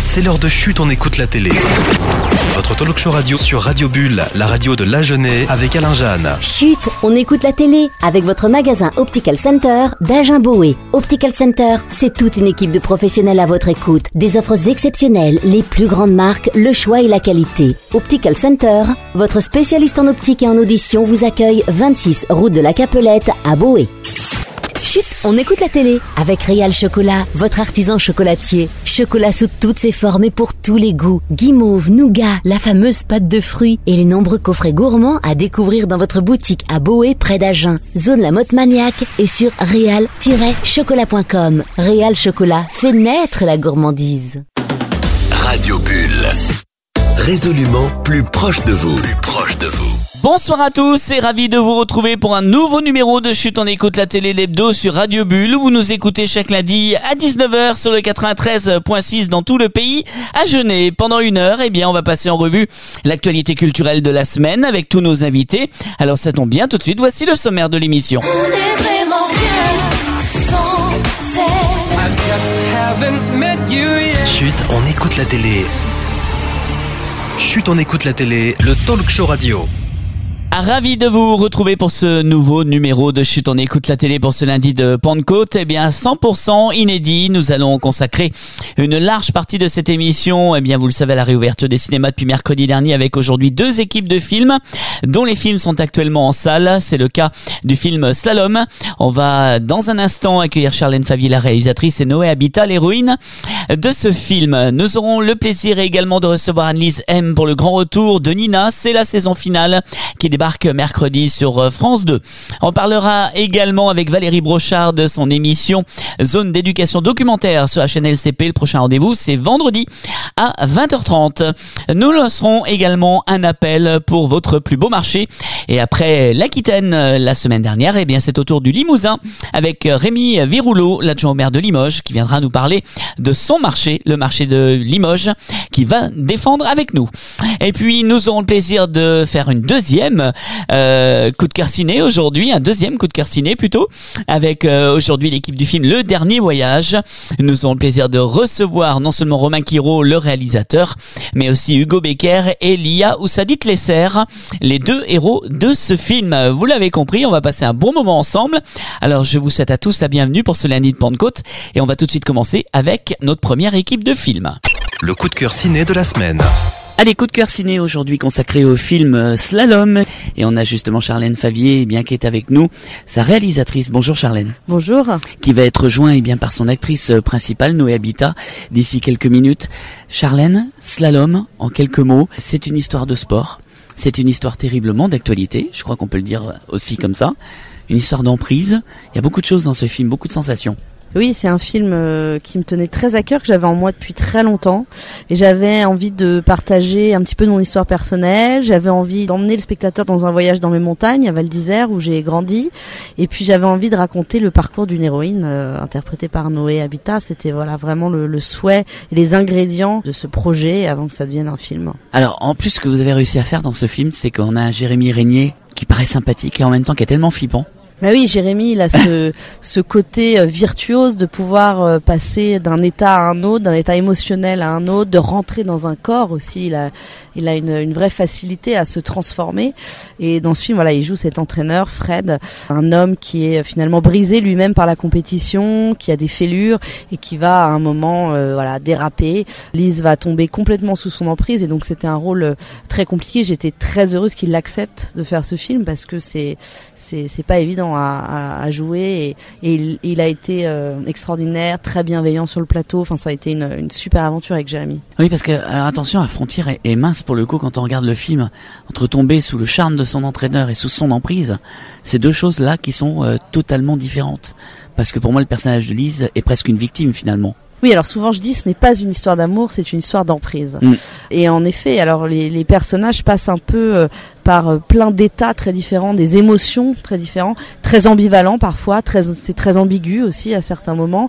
c'est l'heure de Chut, on écoute la télé. Votre talk show radio sur Radio Bulle, la radio de l'Agenais avec Alain Jeanne. Chut, on écoute la télé avec votre magasin Optical Center d'Agen-Boé. Optical Center, c'est toute une équipe de professionnels à votre écoute. Des offres exceptionnelles, les plus grandes marques, le choix et la qualité. Optical Center, votre spécialiste en optique et en audition vous accueille 26 route de la Capelette à Boé. Chut, on écoute la télé avec Réal Chocolat, votre artisan chocolatier. Chocolat sous toutes ses formes et pour tous les goûts. Guimauve, nougat, la fameuse pâte de fruits et les nombreux coffrets gourmands à découvrir dans votre boutique à Boé près d'Agen. Zone La Motte Maniaque et sur réal-chocolat.com. Réal Chocolat fait naître la gourmandise. Radio Bulle, résolument plus proche de vous. Bonsoir à tous et ravi de vous retrouver pour un nouveau numéro de Chut, on écoute la télé l'hebdo sur Radio Bulle où vous nous écoutez chaque lundi à 19h sur le 93.6 dans tout le pays à Genève. Pendant une heure, on va passer en revue l'actualité culturelle de la semaine avec tous nos invités. Alors ça tombe bien, tout de suite, voici le sommaire de l'émission. On est vraiment bien sans Chut, on écoute la télé. Chut, on écoute la télé, le talk show radio. Ravi de vous retrouver pour ce nouveau numéro de Chut, on écoute la télé pour ce lundi de Pentecôte. 100% inédit. Nous allons consacrer une large partie de cette émission, vous le savez, à la réouverture des cinémas depuis mercredi dernier avec aujourd'hui 2 équipes de films dont les films sont actuellement en salle. C'est le cas du film Slalom. On va dans un instant accueillir Charlène Favier, la réalisatrice, et Noé Habitat, l'héroïne de ce film. Nous aurons le plaisir également de recevoir Anne-Lise M pour le grand retour de Nina. C'est la saison finale qui débarque mercredi sur France 2. On parlera également avec Valérie Brochard de son émission Zone d'éducation documentaire sur la chaîne LCP. Le prochain rendez-vous, c'est vendredi à 20h30. Nous lancerons également un appel pour votre plus beau marché. Et après l'Aquitaine la semaine dernière, c'est au tour du Limousin avec Rémi Viroulot, l'adjoint au maire de Limoges, qui viendra nous parler de son marché, le marché de Limoges, qui va défendre avec nous. Et puis nous aurons le plaisir de faire une deuxième coup de cœur ciné aujourd'hui, un deuxième coup de cœur ciné plutôt, avec aujourd'hui l'équipe du film Le Dernier Voyage. Nous aurons le plaisir de recevoir non seulement Romain Quiraud, le réalisateur, mais aussi Hugo Becker et Lia Oussadit Lesser, les 2 héros de ce film. Vous l'avez compris, on va passer un bon moment ensemble. Alors je vous souhaite à tous la bienvenue pour ce lundi de Pentecôte et on va tout de suite commencer avec notre première équipe de films. Le coup de cœur ciné de la semaine. Allez, coup de cœur ciné aujourd'hui consacré au film Slalom. Et on a justement Charlène Favier qui est avec nous, sa réalisatrice. Bonjour Charlène. Bonjour. Qui va être joint par son actrice principale, Noé Habitat, d'ici quelques minutes. Charlène, Slalom, en quelques mots, c'est une histoire de sport. C'est une histoire terriblement d'actualité, je crois qu'on peut le dire aussi comme ça. Une histoire d'emprise. Il y a beaucoup de choses dans ce film, beaucoup de sensations. Oui, c'est un film qui me tenait très à cœur, que j'avais en moi depuis très longtemps. Et j'avais envie de partager un petit peu de mon histoire personnelle. J'avais envie d'emmener le spectateur dans un voyage dans mes montagnes, à Val d'Isère, où j'ai grandi. Et puis j'avais envie de raconter le parcours d'une héroïne interprétée par Noé Habitat. C'était vraiment le souhait et les ingrédients de ce projet avant que ça devienne un film. Alors, en plus, ce que vous avez réussi à faire dans ce film, c'est qu'on a un Jérémy Régnier qui paraît sympathique et en même temps qui est tellement flippant. Bah oui, Jérémy, il a ce côté virtuose de pouvoir passer d'un état à un autre, d'un état émotionnel à un autre, de rentrer dans un corps aussi. Il a une vraie facilité à se transformer. Et dans ce film, il joue cet entraîneur, Fred, un homme qui est finalement brisé lui-même par la compétition, qui a des fêlures et qui va à un moment déraper. Lise va tomber complètement sous son emprise et donc c'était un rôle très compliqué. J'étais très heureuse qu'il accepte de faire ce film parce que c'est pas évident à jouer et il a été extraordinaire, très bienveillant sur le plateau. Enfin, ça a été une super aventure avec Jérémy. Oui, parce que alors, attention, la frontière est mince pour le coup quand on regarde le film entre tomber sous le charme de son entraîneur et sous son emprise. Ces 2 choses là qui sont totalement différentes. Parce que pour moi, le personnage de Lise est presque une victime finalement. Oui, alors souvent je dis ce n'est pas une histoire d'amour, c'est une histoire d'emprise. Et en effet, alors les personnages passent un peu par plein d'états très différents, des émotions très différentes, très ambivalents parfois, c'est très ambigu aussi à certains moments.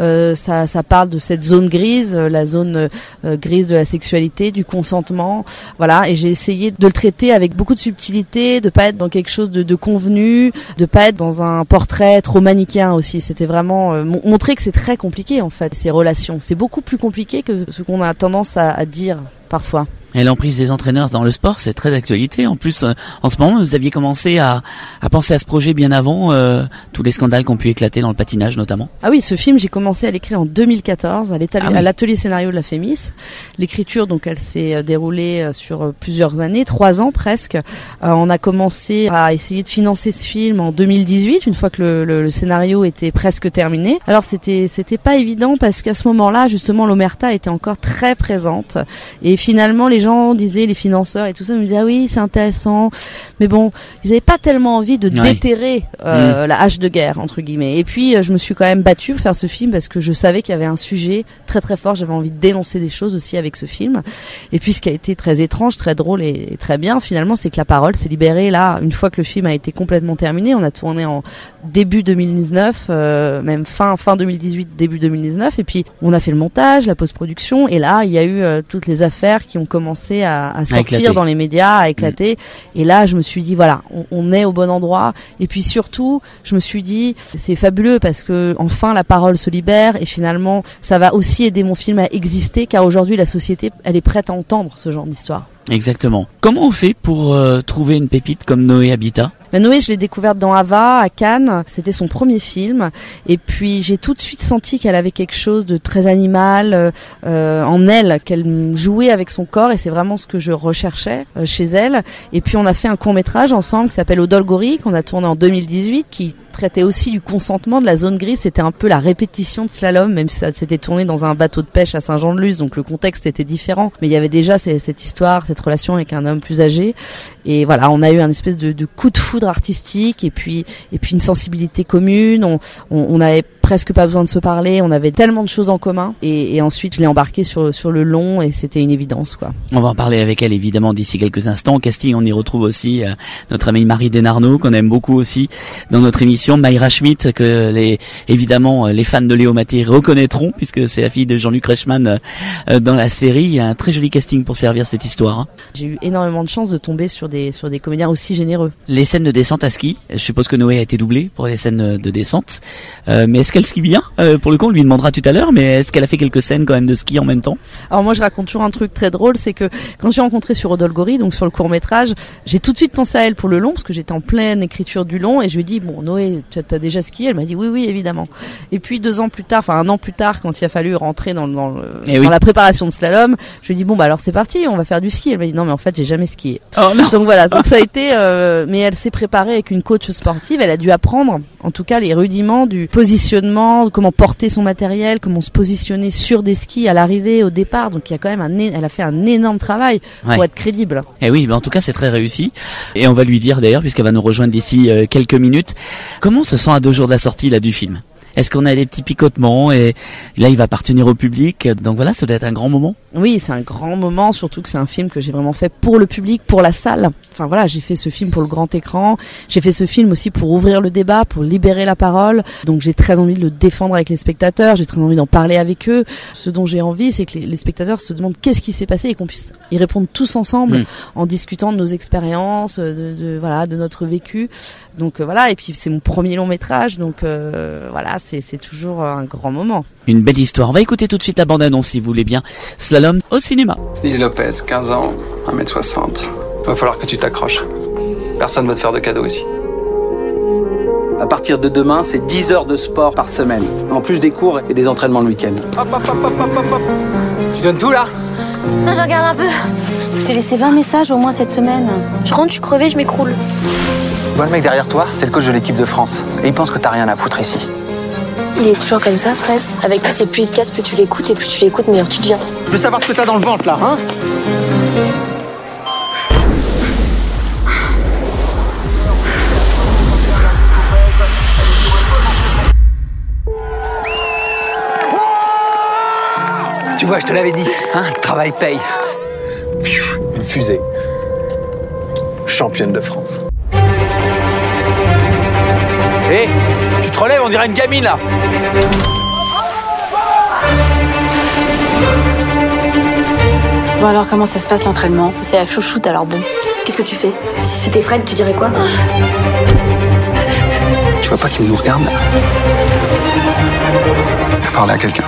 Ça parle de cette zone grise, la zone grise de la sexualité, du consentement, voilà. Et j'ai essayé de le traiter avec beaucoup de subtilité, de pas être dans quelque chose de convenu, de pas être dans un portrait trop manichéen aussi. C'était vraiment montrer que c'est très compliqué en fait ces relations. C'est beaucoup plus compliqué que ce qu'on a tendance à dire parfois. Et l'emprise des entraîneurs dans le sport, c'est très d'actualité. En plus, en ce moment, vous aviez commencé à penser à ce projet bien avant tous les scandales qui ont pu éclater dans le patinage notamment. Ah oui, ce film, j'ai commencé à l'écrire en 2014 à l'atelier scénario de la Fémis. L'écriture, donc, elle s'est déroulée sur plusieurs années, 3 ans presque. On a commencé à essayer de financer ce film en 2018, une fois que le scénario était presque terminé. Alors c'était pas évident parce qu'à ce moment-là, justement, l'omerta était encore très présente. Et finalement, les gens disaient, les financeurs et tout ça, me disaient, ah oui, c'est intéressant. Mais bon, ils avaient pas tellement envie de déterrer la hache de guerre, entre guillemets. Et puis, je me suis quand même battue pour faire ce film parce que je savais qu'il y avait un sujet très très fort. J'avais envie de dénoncer des choses aussi avec ce film. Et puis, ce qui a été très étrange, très drôle et très bien, finalement, c'est que la parole s'est libérée là, une fois que le film a été complètement terminé. On a tourné en début 2019, même fin 2018, début 2019. Et puis, on a fait le montage, la post-production. Et là, il y a eu toutes les affaires qui ont commencé à sortir dans les médias, à éclater. Et là, je me suis dit, voilà, on est au bon endroit. Et puis surtout, je me suis dit, c'est fabuleux parce que enfin la parole se libère et finalement, ça va aussi aider mon film à exister car aujourd'hui, la société, elle est prête à entendre ce genre d'histoire. Exactement. Comment on fait pour trouver une pépite comme Noé Habitat ? Noé, je l'ai découverte dans Ava, à Cannes. C'était son premier film. Et puis, j'ai tout de suite senti qu'elle avait quelque chose de très animal en elle, qu'elle jouait avec son corps. Et c'est vraiment ce que je recherchais chez elle. Et puis, on a fait un court-métrage ensemble qui s'appelle Odolgori, qu'on a tourné en 2018, qui traitait aussi du consentement, de la zone grise. C'était un peu la répétition de Slalom, même si ça s'était tourné dans un bateau de pêche à Saint-Jean-de-Luz, donc le contexte était différent. Mais il y avait déjà cette histoire, cette relation avec un homme plus âgé. Et voilà, on a eu un espèce de coup de foudre artistique et puis une sensibilité commune. On avait presque pas besoin de se parler. On avait tellement de choses en commun. Et ensuite, je l'ai embarqué sur le long et c'était une évidence, quoi. On va en parler avec elle évidemment d'ici quelques instants. Au casting, on y retrouve aussi notre amie Marie Desnarnaud, qu'on aime beaucoup aussi dans notre émission. Mayra Schmidt, que évidemment les fans de Léo Maté reconnaîtront puisque c'est la fille de Jean-Luc Reichmann dans la série. Il y a un très joli casting pour servir cette histoire, hein. J'ai eu énormément de chance de tomber sur des comédiens aussi généreux. Les scènes de descente à ski, je suppose que Noé a été doublée pour les scènes de descente, mais est-ce qu'elle skie bien? Pour le coup, on lui demandera tout à l'heure, mais est-ce qu'elle a fait quelques scènes quand même de ski en même temps? Alors moi, je raconte toujours un truc très drôle, c'est que quand j'ai rencontré sur Odolgori, donc sur le court-métrage, j'ai tout de suite pensé à elle pour le long, parce que j'étais en pleine écriture du long, et je lui ai dit, bon, Noé, tu as déjà skié? Elle m'a dit, oui, évidemment. Et puis 2 ans plus tard, enfin 1 an plus tard, quand il a fallu rentrer dans la préparation de slalom, je lui ai dit, bon, bah alors c'est parti, on va faire du ski. Elle m'a dit, non, mais en fait, j'ai jamais skié. Oh, non. Donc voilà, donc ça a été, mais elle s'est préparée avec une coach sportive, elle a dû apprendre, en tout cas, les rudiments du positionnement, comment porter son matériel, comment se positionner sur des skis à l'arrivée, au départ. Donc il y a quand même elle a fait un énorme travail pour être crédible. Et oui, en tout cas, c'est très réussi. Et on va lui dire d'ailleurs, puisqu'elle va nous rejoindre d'ici quelques minutes, comment on se sent à 2 jours de la sortie là du film? Est-ce qu'on a des petits picotements et là il va appartenir au public, donc voilà, ça doit être un grand moment. Oui, c'est un grand moment, surtout que c'est un film que j'ai vraiment fait pour le public, pour la salle. Enfin voilà, j'ai fait ce film pour le grand écran, j'ai fait ce film aussi pour ouvrir le débat, pour libérer la parole, donc j'ai très envie de le défendre avec les spectateurs, j'ai très envie d'en parler avec eux. Ce dont j'ai envie, c'est que les spectateurs se demandent qu'est-ce qui s'est passé et qu'on puisse y répondre tous ensemble en discutant de nos expériences, de notre vécu. Donc voilà, et puis c'est mon premier long métrage, donc voilà, c'est toujours un grand moment. Une belle histoire. On va écouter tout de suite la bande-annonce si vous voulez bien. Slalom au cinéma. Lise Lopez, 15 ans, 1m60. Va falloir que tu t'accroches. Personne va te faire de cadeaux ici. À partir de demain, c'est 10 heures de sport par semaine. En plus des cours et des entraînements le week-end. Hop. Tu donnes tout là? Non, je regarde un peu. Je t'ai laissé 20 messages au moins cette semaine. Je rentre, je suis crevée, je m'écroule. Tu vois le mec derrière toi, c'est le coach de l'équipe de France. Et il pense que t'as rien à foutre ici. Il est toujours comme ça, Fred. Avec plus c'est plus il te casse, plus tu l'écoutes, et plus tu l'écoutes, meilleur tu deviens. Je veux savoir ce que t'as dans le ventre là, hein? Tu vois, je te l'avais dit, hein, le travail paye. Une fusée. championne de France. Hé, tu te relèves, on dirait une gamine là. Bon alors comment ça se passe l'entraînement? C'est la chouchoute alors bon. Qu'est-ce que tu fais? Si c'était Fred, tu dirais quoi? Tu vois pas qu'il nous regarde? T'as parlé à quelqu'un?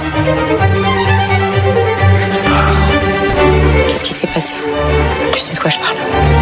Qu'est-ce qui s'est passé? Tu sais de quoi je parle?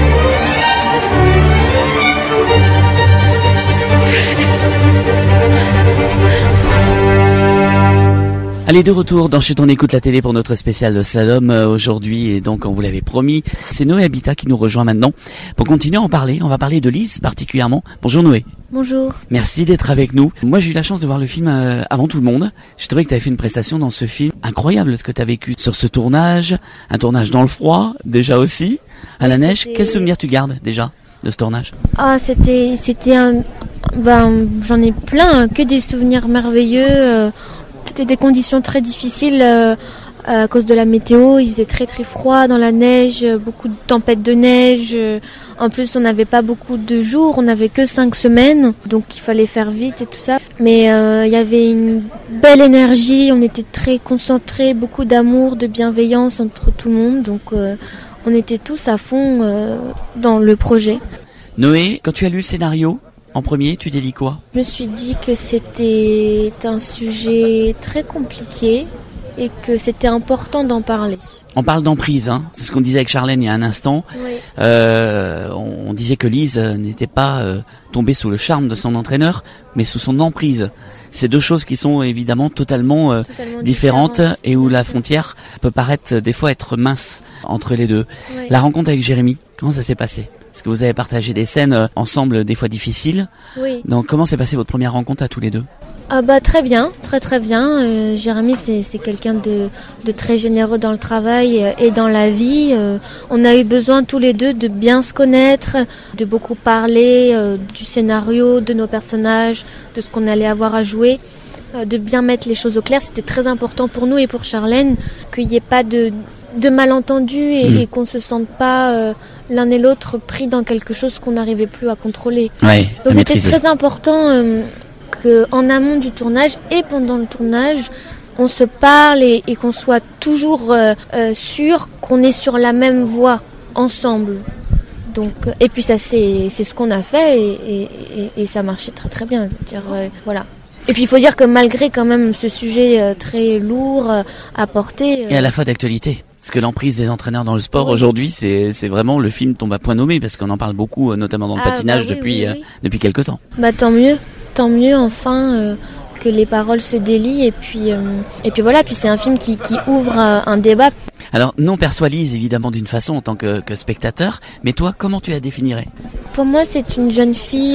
Allez, de retour dans Chut, on écoute la télé pour notre spécial slalom aujourd'hui, et donc on vous l'avait promis, c'est Noé Habitat qui nous rejoint maintenant pour continuer à en parler. On va parler de Lise particulièrement. Bonjour Noé. Bonjour. Merci d'être avec nous. Moi j'ai eu la chance de voir le film avant tout le monde. J'ai trouvé que tu avais fait une prestation dans ce film. Incroyable ce que tu as vécu sur ce tournage, un tournage dans le froid déjà aussi, à la neige. Quel souvenir tu gardes déjà de ce tournage? Ah, c'était j'en ai plein, que des souvenirs merveilleux. C'était des conditions très difficiles à cause de la météo. Il faisait très très froid dans la neige, beaucoup de tempêtes de neige. En plus, on n'avait pas beaucoup de jours, on n'avait que 5 semaines, donc il fallait faire vite et tout ça. Mais il y avait une belle énergie, on était très concentrés, beaucoup d'amour, de bienveillance entre tout le monde. Donc on était tous à fond dans le projet. Noé, quand tu as lu le scénario, en premier, tu t'es dit quoi? Je me suis dit que c'était un sujet très compliqué et que c'était important d'en parler. On parle d'emprise, hein. C'est ce qu'on disait avec Charlène il y a un instant. Oui. On disait que Lise n'était pas tombée sous le charme de son entraîneur, mais sous son emprise. C'est deux choses qui sont évidemment totalement différentes et où la frontière peut paraître des fois être mince entre les deux. Oui. La rencontre avec Jérémy, comment ça s'est passé? Est-ce que vous avez partagé des scènes ensemble des fois difficiles? Oui. Donc comment s'est passée votre première rencontre à tous les deux? Ah très bien, très bien. Jérémy c'est quelqu'un de très généreux dans le travail et dans la vie. On a eu besoin tous les deux de bien se connaître, de beaucoup parler du scénario, de nos personnages, de ce qu'on allait avoir à jouer, de bien mettre les choses au clair. C'était très important pour nous et pour Charlène qu'il n'y ait pas de malentendus et qu'on se sente pas l'un et l'autre pris dans quelque chose qu'on n'arrivait plus à contrôler. Ouais, donc c'était très important qu'en amont du tournage et pendant le tournage, on se parle et qu'on soit toujours sûr qu'on est sur la même voie ensemble. Donc, et puis ça c'est ce qu'on a fait et ça marchait très très bien. Je veux dire, voilà. Et puis il faut dire que malgré quand même ce sujet très lourd à porter... Et à la fois d'actualité. Parce que l'emprise des entraîneurs dans le sport aujourd'hui, c'est vraiment le film tombe à point nommé parce qu'on en parle beaucoup, notamment dans le patinage depuis quelques temps. Tant mieux enfin que les paroles se délient et puis voilà, puis c'est un film qui ouvre un débat. Alors nous on perçoit Lise évidemment d'une façon en tant que spectateur, mais toi comment tu la définirais? Pour moi c'est une jeune fille,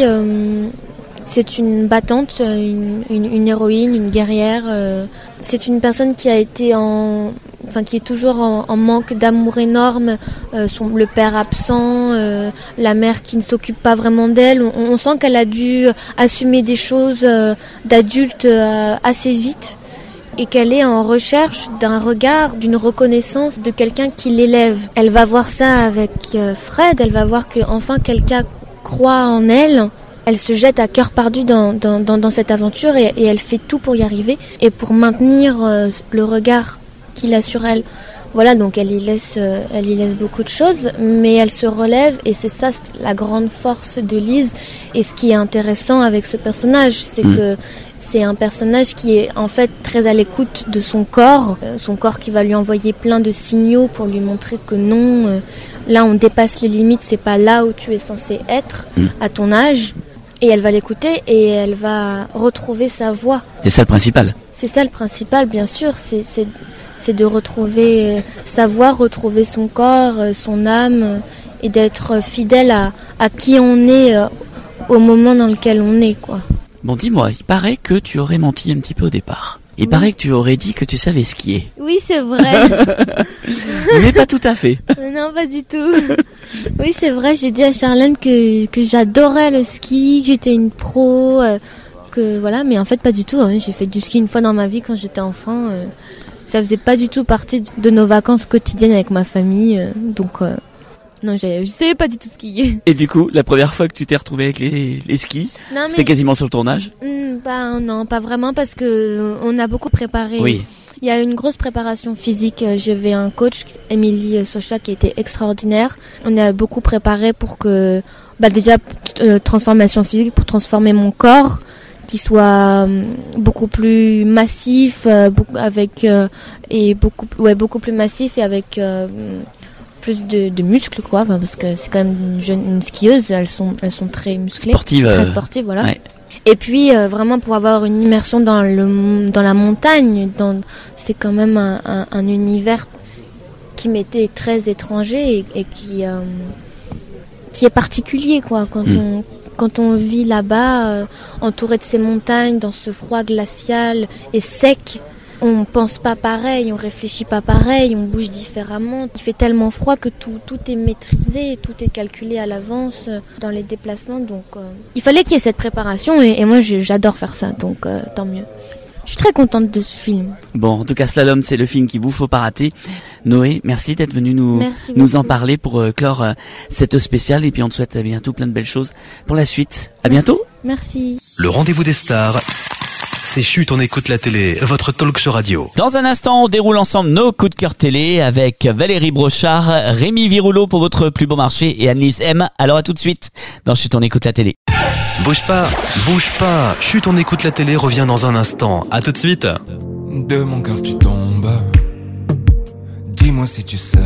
c'est une battante, une héroïne, une guerrière. C'est une personne qui a été qui est toujours en manque d'amour énorme, le père absent, la mère qui ne s'occupe pas vraiment d'elle. On sent qu'elle a dû assumer des choses d'adulte assez vite et qu'elle est en recherche d'un regard, d'une reconnaissance de quelqu'un qui l'élève. Elle va voir ça avec Fred, elle va voir qu'enfin quelqu'un croit en elle. Elle se jette à cœur perdu dans cette aventure et elle fait tout pour y arriver et pour maintenir le regard qu'il a sur elle. Voilà, donc elle y laisse beaucoup de choses, mais elle se relève et c'est ça la grande force de Lise. Et ce qui est intéressant avec ce personnage, c'est que c'est un personnage qui est en fait très à l'écoute de son corps qui va lui envoyer plein de signaux pour lui montrer que non, là on dépasse les limites, c'est pas là où tu es censé être à ton âge. Et elle va l'écouter et elle va retrouver sa voix. C'est ça le principal. C'est ça le principal, bien sûr. C'est de retrouver sa voix, retrouver son corps, son âme et d'être fidèle à qui on est au moment dans lequel on est, quoi. Bon, dis-moi, il paraît que tu aurais menti un petit peu au départ. Il paraît que tu aurais dit que tu savais skier. Oui, c'est vrai. Mais pas tout à fait. Non, pas du tout. Oui, c'est vrai, j'ai dit à Charlène que j'adorais le ski, que j'étais une pro, que voilà, mais en fait pas du tout. Hein. J'ai fait du ski une fois dans ma vie quand j'étais enfant. Ça faisait pas du tout partie de nos vacances quotidiennes avec ma famille. Donc Non, je savais pas du tout skier. Et du coup, la première fois que tu t'es retrouvée avec les skis, c'était quasiment sur le tournage? Non, pas vraiment parce que on a beaucoup préparé. Oui. Il y a une grosse préparation physique. J'avais un coach, Émilie Socha, qui était extraordinaire. On a beaucoup préparé pour que, déjà, transformation physique, pour transformer mon corps, qui soit beaucoup plus massif, beaucoup plus massif et avec plus de muscles, quoi, parce que c'est quand même une skieuse, elles sont très musclées, très sportives, voilà. Ouais. Et puis vraiment pour avoir une immersion dans la montagne, c'est quand même un univers qui m'était très étranger et qui est particulier, quoi, quand on vit là-bas, entouré de ces montagnes, dans ce froid glacial et sec. On pense pas pareil, on réfléchit pas pareil, on bouge différemment. Il fait tellement froid que tout est maîtrisé, tout est calculé à l'avance dans les déplacements. Donc, il fallait qu'il y ait cette préparation et moi, j'adore faire ça. Donc, tant mieux. Je suis très contente de ce film. Bon, en tout cas, Slalom, c'est le film qu'il vous faut pas rater. Noé, merci d'être venu nous en parler pour clore cette spéciale. Et puis, on te souhaite à bientôt plein de belles choses pour la suite. À bientôt. Merci. Le rendez-vous des stars. C'est Chut, on écoute la télé, votre talk show radio. Dans un instant, on déroule ensemble nos coups de cœur télé avec Valérie Brochard, Rémi Virouleau pour votre plus beau marché et Annelise M. Alors à tout de suite dans Chut, on écoute la télé. Bouge pas. Chut, on écoute la télé revient dans un instant. À tout de suite. De mon cœur tu tombes. Dis-moi si tu sais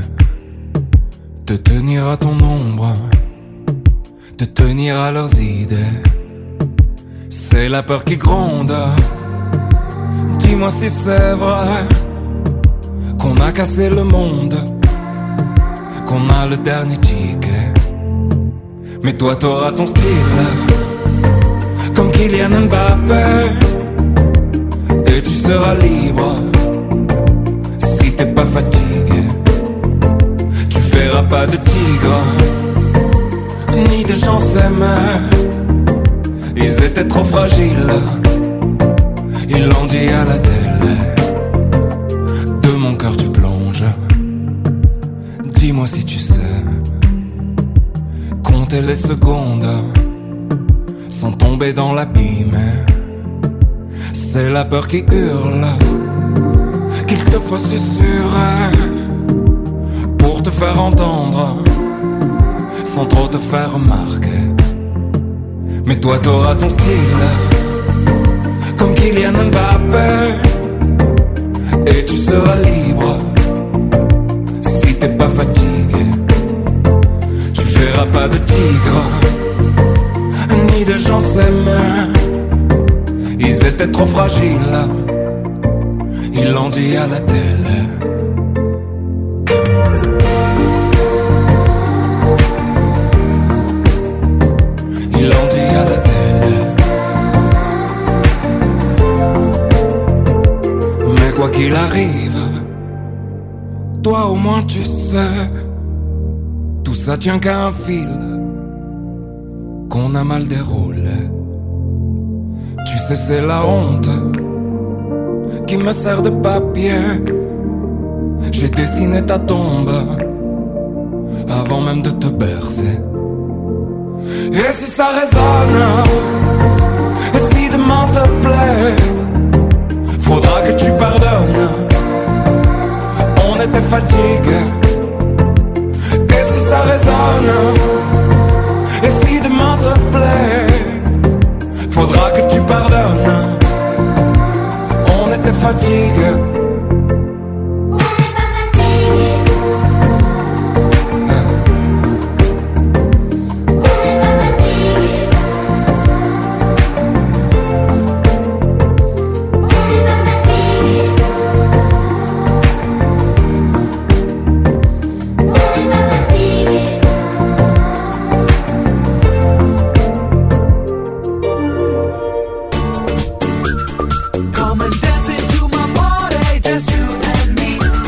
te tenir à ton ombre, te tenir à leurs idées. C'est la peur qui gronde. Dis-moi si c'est vrai qu'on a cassé le monde, qu'on a le dernier ticket. Mais toi t'auras ton style, comme Kylian Mbappé, et tu seras libre. Si t'es pas fatigué, tu verras pas de tigre, ni de gens s'aimer. Ils étaient trop fragiles, ils l'ont dit à la télé. De mon cœur tu plonges. Dis-moi si tu sais compter les secondes sans tomber dans l'abîme. C'est la peur qui hurle qu'il te faut susurrer pour te faire entendre sans trop te faire remarquer. Mais toi t'auras ton style, comme Kylian Mbappé, et tu seras libre. Si t'es pas fatigué, tu verras pas de tigre, ni de gens s'aimer. Ils étaient trop fragiles, ils l'ont dit à la télé. Ils l'ont dit à la télé. Mais quoi qu'il arrive, toi au moins tu sais, tout ça tient qu'à un fil qu'on a mal déroulé. Tu sais c'est la honte qui me sert de papier. J'ai dessiné ta tombe avant même de te bercer. Et si ça résonne, et si demain te plaît, faudra que tu pardonnes. On était fatigués. Et si ça résonne, et si demain te plaît, faudra que tu pardonnes. On était fatigués.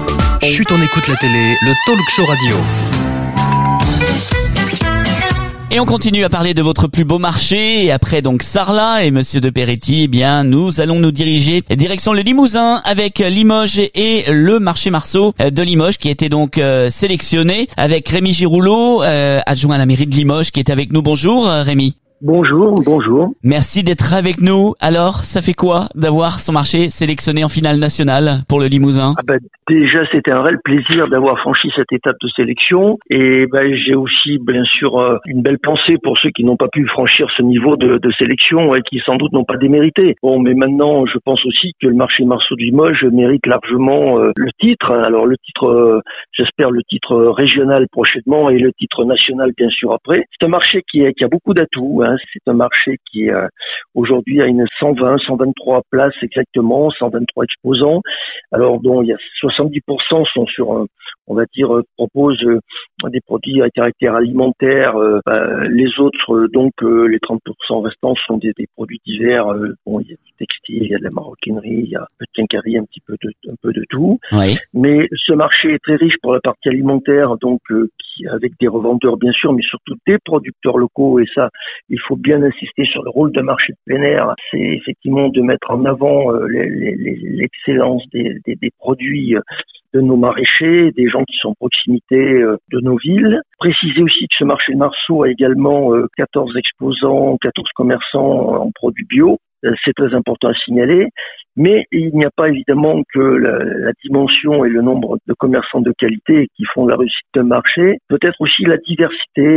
Chut, on écoute la télé, le talk show radio. Et on continue à parler de votre plus beau marché. Et après donc Sarlat et Monsieur de Peretti, eh bien nous allons nous diriger direction le Limousin avec Limoges et le marché Marceau de Limoges qui a été donc sélectionné avec Rémi Giroulot, adjoint à la mairie de Limoges, qui est avec nous. Bonjour Rémi. Bonjour. Merci d'être avec nous. Alors, ça fait quoi d'avoir son marché sélectionné en finale nationale pour le Limousin? Déjà, c'était un réel plaisir d'avoir franchi cette étape de sélection. Et j'ai aussi, bien sûr, une belle pensée pour ceux qui n'ont pas pu franchir ce niveau de sélection et qui sans doute n'ont pas démérité. Bon, mais maintenant, je pense aussi que le marché Marceau de Limoges mérite largement le titre. Alors, le titre, j'espère le titre régional prochainement et le titre national, bien sûr, après. C'est un marché qui a beaucoup d'atouts, hein. C'est un marché qui aujourd'hui a une 123 places exactement, 123 exposants. Alors dont il y a 70% sont sur on va dire proposent des produits à caractère alimentaire. Les autres donc les 30% restants sont des produits divers. Bon, il y a du textile, il y a de la maroquinerie, il y a un peu de quincaillerie, un peu de tout. Oui. Mais ce marché est très riche pour la partie alimentaire, donc avec des revendeurs bien sûr, mais surtout des producteurs locaux. Et ça, il faut bien insister sur le rôle de marché de plein air. C'est effectivement de mettre en avant l'excellence des produits de nos maraîchers, des gens qui sont en proximité de nos villes. Préciser aussi que ce marché de Marceau a également 14 exposants, 14 commerçants en produits bio. C'est très important à signaler. Mais il n'y a pas évidemment que la dimension et le nombre de commerçants de qualité qui font la réussite d'un marché. Peut-être aussi la diversité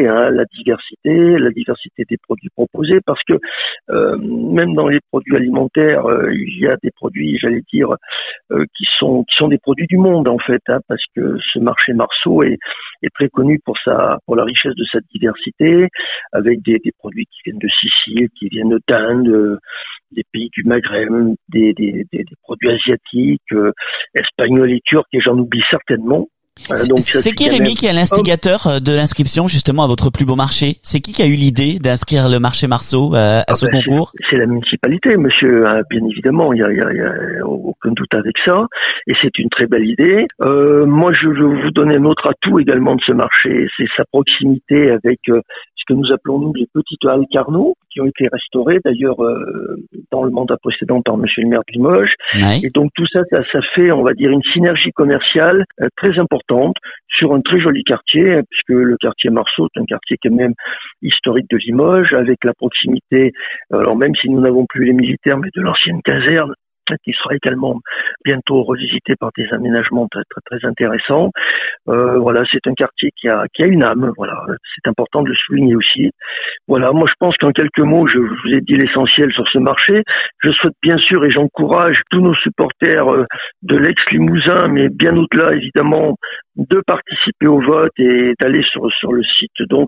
des produits proposés, parce que même dans les produits alimentaires, il y a des produits, j'allais dire, qui sont des produits du monde en fait, hein, parce que ce marché Marceau est très connu pour la richesse de sa diversité, avec des produits qui viennent de Sicile, qui viennent d'Inde, des pays du Maghreb, des produits asiatiques, espagnols et turcs, et j'en oublie certainement. C'est qui Rémi qui est l'instigateur de l'inscription justement à votre plus beau marché? C'est qui a eu l'idée d'inscrire le marché Marceau à ce concours? C'est la municipalité, monsieur, bien évidemment, il y a aucun doute avec ça, et c'est une très belle idée. Moi, je veux vous donner un autre atout également de ce marché, c'est sa proximité avec ce que nous appelons nous les petites halles Carnot, qui ont été restaurées d'ailleurs dans le mandat précédent par monsieur le maire de Limoges. Ouais. Et donc tout ça fait, on va dire, une synergie commerciale très importante sur un très joli quartier, puisque le quartier Marceau est un quartier quand même historique de Limoges, avec la proximité, alors même si nous n'avons plus les militaires, mais de l'ancienne caserne, qui sera également bientôt revisité par des aménagements très très très intéressants. Voilà, c'est un quartier qui a une âme. Voilà, c'est important de le souligner aussi. Voilà, moi je pense qu'en quelques mots, je vous ai dit l'essentiel sur ce marché. Je souhaite bien sûr et j'encourage tous nos supporters de l'ex-Limousin, mais bien au-delà évidemment, de participer au vote et d'aller sur le site donc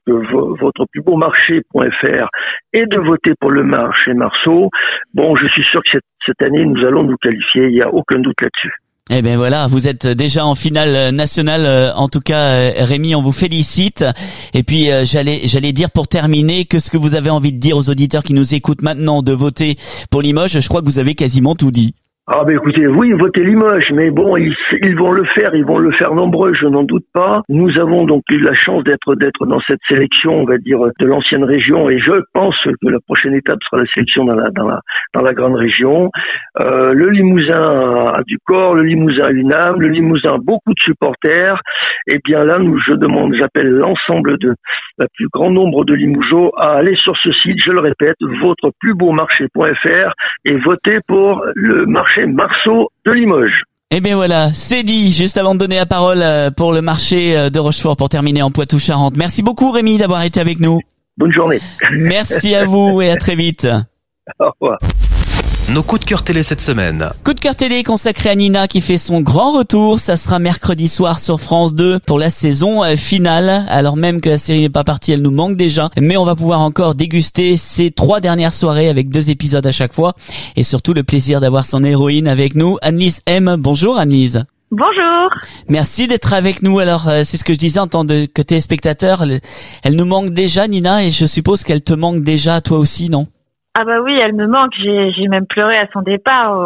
votreplusbeaumarché.fr et de voter pour le marché Marceau. Bon, je suis sûr que cette année nous allons nous qualifier, il n'y a aucun doute là-dessus. Eh ben voilà, vous êtes déjà en finale nationale. En tout cas, Rémi, on vous félicite. Et puis, j'allais dire pour terminer, que ce que vous avez envie de dire aux auditeurs qui nous écoutent maintenant de voter pour Limoges, je crois que vous avez quasiment tout dit. Ah ben écoutez, oui, votez Limoges, mais bon, ils vont le faire nombreux, je n'en doute pas. Nous avons donc eu la chance d'être dans cette sélection, on va dire, de l'ancienne région, et je pense que la prochaine étape sera la sélection dans la grande région. Le Limousin a du corps, le Limousin a une âme, le Limousin a beaucoup de supporters. Et bien là, j'appelle l'ensemble la plus grand nombre de Limougeaux à aller sur ce site, je le répète, votreplusbeaumarché.fr, et voter pour le marché Marceau de Limoges. Eh bien voilà, c'est dit. Juste avant de donner la parole pour le marché de Rochefort pour terminer en Poitou-Charentes. Merci beaucoup Rémi d'avoir été avec nous. Bonne journée. Merci à vous et à très vite. Au revoir. Nos coups de cœur télé cette semaine. Coup de cœur télé consacré à Nina qui fait son grand retour. Ça sera mercredi soir sur France 2 pour la saison finale. Alors même que la série n'est pas partie, elle nous manque déjà. Mais on va pouvoir encore déguster ces 3 dernières soirées avec 2 épisodes à chaque fois. Et surtout le plaisir d'avoir son héroïne avec nous, Annelise M. Bonjour Annelise. Bonjour. Merci d'être avec nous. Alors, c'est ce que je disais en tant que téléspectateur. Elle nous manque déjà, Nina, et je suppose qu'elle te manque déjà toi aussi, non? Ah bah oui, elle me manque. J'ai même pleuré à son départ.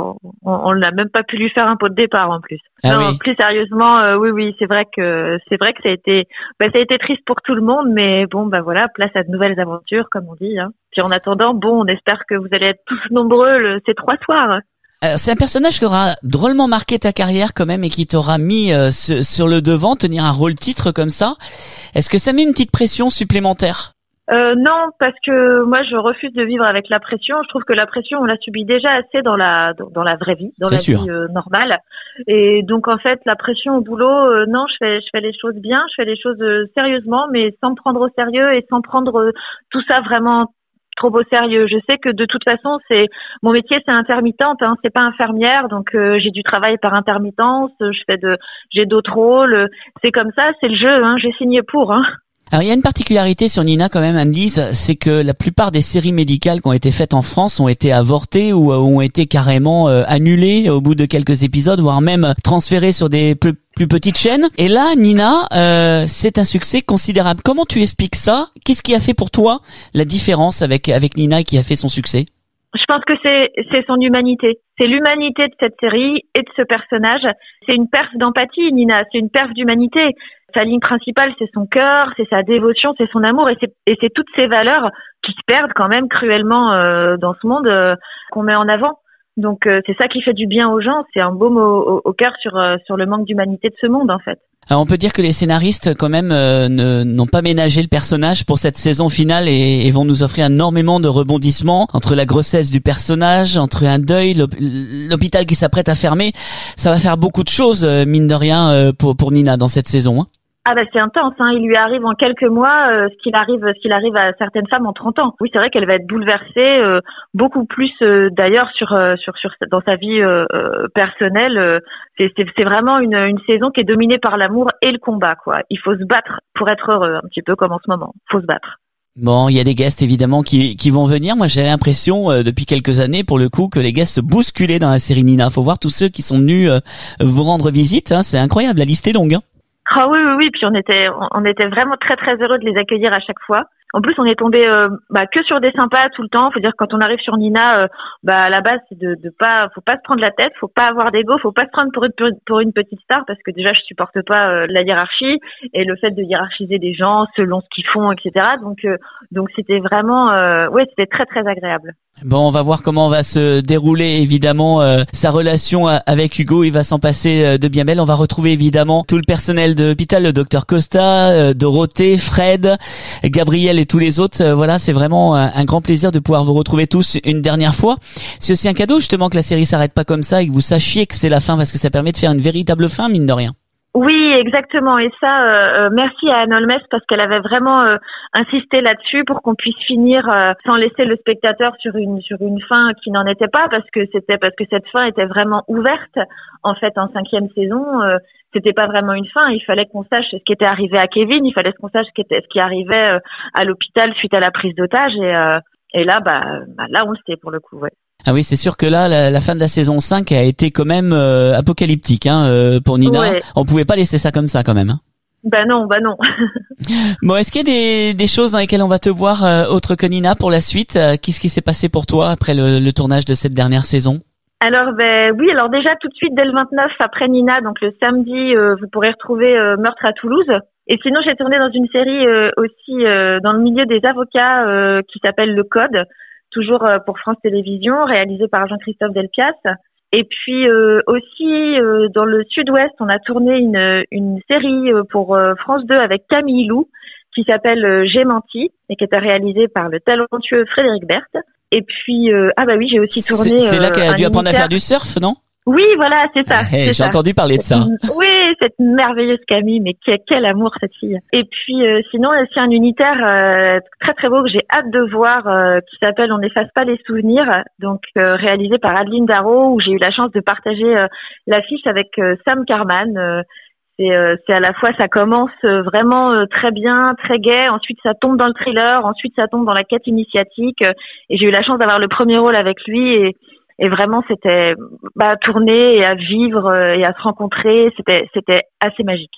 On n'a même pas pu lui faire un pot de départ en plus. Ah non, oui. Plus sérieusement, oui, c'est vrai que ça a été triste pour tout le monde, mais bon, bah voilà, place à de nouvelles aventures, comme on dit. Hein. Puis en attendant, bon, on espère que vous allez être tous nombreux ces 3 soirs. C'est un personnage qui aura drôlement marqué ta carrière quand même et qui t'aura mis sur le devant, tenir un rôle titre comme ça. Est-ce que ça met une petite pression supplémentaire? Non, parce que moi je refuse de vivre avec la pression. Je trouve que la pression on la subit déjà assez dans la vraie vie, dans la vie normale. Et donc en fait la pression au boulot, non, je fais les choses bien, je fais les choses sérieusement, mais sans me prendre au sérieux et sans prendre tout ça vraiment trop au sérieux. Je sais que de toute façon c'est mon métier, c'est intermittente, hein, c'est pas infirmière, donc j'ai du travail par intermittence, j'ai d'autres rôles. C'est comme ça, c'est le jeu, hein, j'ai signé pour. Hein. Alors il y a une particularité sur Nina quand même, Anne-Lise, c'est que la plupart des séries médicales qui ont été faites en France ont été avortées ou ont été carrément annulées au bout de quelques épisodes, voire même transférées sur des plus petites chaînes. Et là, Nina, c'est un succès considérable. Comment tu expliques ça? Qu'est-ce qui a fait pour toi la différence avec Nina qui a fait son succès? Je pense que c'est son humanité. C'est l'humanité de cette série et de ce personnage. C'est une perf d'empathie, Nina. C'est une perf d'humanité. Sa ligne principale, c'est son cœur, c'est sa dévotion, c'est son amour et c'est toutes ces valeurs qui se perdent quand même cruellement dans ce monde qu'on met en avant. Donc c'est ça qui fait du bien aux gens. C'est un baume au cœur sur le manque d'humanité de ce monde en fait. Alors on peut dire que les scénaristes quand même n'ont pas ménagé le personnage pour cette saison finale et vont nous offrir énormément de rebondissements entre la grossesse du personnage, entre un deuil, l'hôpital qui s'apprête à fermer. Ça va faire beaucoup de choses mine de rien pour Nina dans cette saison. Hein. Ah bah c'est intense, hein. Il lui arrive en quelques mois ce qu'il arrive à certaines femmes en 30 ans. Oui, c'est vrai qu'elle va être bouleversée beaucoup plus d'ailleurs sur dans sa vie personnelle. C'est vraiment une saison qui est dominée par l'amour et le combat quoi. Il faut se battre pour être heureux, un petit peu comme en ce moment. Faut se battre. Bon, il y a des guests évidemment qui vont venir. Moi, j'ai l'impression depuis quelques années, pour le coup, que les guests se bousculaient dans la série Nina. Faut voir tous ceux qui sont venus vous rendre visite. Hein. C'est incroyable, la liste est longue. Hein. Ah oui, puis on était vraiment très très heureux de les accueillir à chaque fois. En plus, on est tombé que sur des sympas tout le temps. Faut dire que quand on arrive sur Nina, à la base, c'est faut pas se prendre la tête, faut pas avoir d'ego, faut pas se prendre pour une petite star parce que déjà je supporte pas la hiérarchie et le fait de hiérarchiser des gens selon ce qu'ils font, etc. Donc c'était vraiment, c'était très très agréable. Bon, on va voir comment va se dérouler évidemment sa relation avec Hugo. Il va s'en passer de bien belle. On va retrouver évidemment tout le personnel de l'hôpital, le docteur Costa, Dorothée, Fred, Gabriel et tous les autres. Voilà, c'est vraiment un grand plaisir de pouvoir vous retrouver tous une dernière fois. C'est aussi un cadeau justement que la série s'arrête pas comme ça et que vous sachiez que c'est la fin parce que ça permet de faire une véritable fin mine de rien. Oui, exactement. Et ça, merci à Anne Holmes parce qu'elle avait vraiment insisté là-dessus pour qu'on puisse finir sans laisser le spectateur sur une fin qui n'en était pas parce que cette fin était vraiment ouverte. En fait, en 5e saison, c'était pas vraiment une fin. Il fallait qu'on sache ce qui était arrivé à Kevin. Il fallait qu'on sache ce qui arrivait à l'hôpital suite à la prise d'otage. Et là, là, on le sait pour le coup. Ouais. Ah oui, c'est sûr que là, la fin de la saison 5 a été quand même apocalyptique pour Nina. Ouais. On pouvait pas laisser ça comme ça quand même. Hein. Bah non. Bon, est-ce qu'il y a des choses dans lesquelles on va te voir autre que Nina pour la suite? Qu'est-ce qui s'est passé pour toi après le tournage de cette dernière saison? Alors déjà tout de suite dès le 29 après Nina, donc le samedi, vous pourrez retrouver Meurtre à Toulouse. Et sinon, j'ai tourné dans une série aussi dans le milieu des avocats qui s'appelle Le Code. Toujours pour France Télévisions, réalisé par Jean-Christophe Delpias. Et puis aussi dans le Sud-Ouest, on a tourné une série pour France 2 avec Camille Lou qui s'appelle J'ai menti et qui était réalisée par le talentueux Frédéric Berthe. Et puis j'ai aussi tourné. C'est là qu'elle a dû apprendre à faire du surf, non? Oui, voilà, c'est ça. J'ai entendu parler de ça. Oui, cette merveilleuse Camille, mais quel amour cette fille. Et puis sinon, il y a aussi un unitaire très très beau que j'ai hâte de voir qui s'appelle On n'efface pas les souvenirs, donc réalisé par Adeline Darrow, où j'ai eu la chance de partager l'affiche avec Sam Carman. C'est à la fois ça commence vraiment très bien, très gai, ensuite ça tombe dans le thriller, ensuite ça tombe dans la quête initiatique et j'ai eu la chance d'avoir le premier rôle avec lui et vraiment c'était à tourner et à vivre et à se rencontrer, c'était assez magique.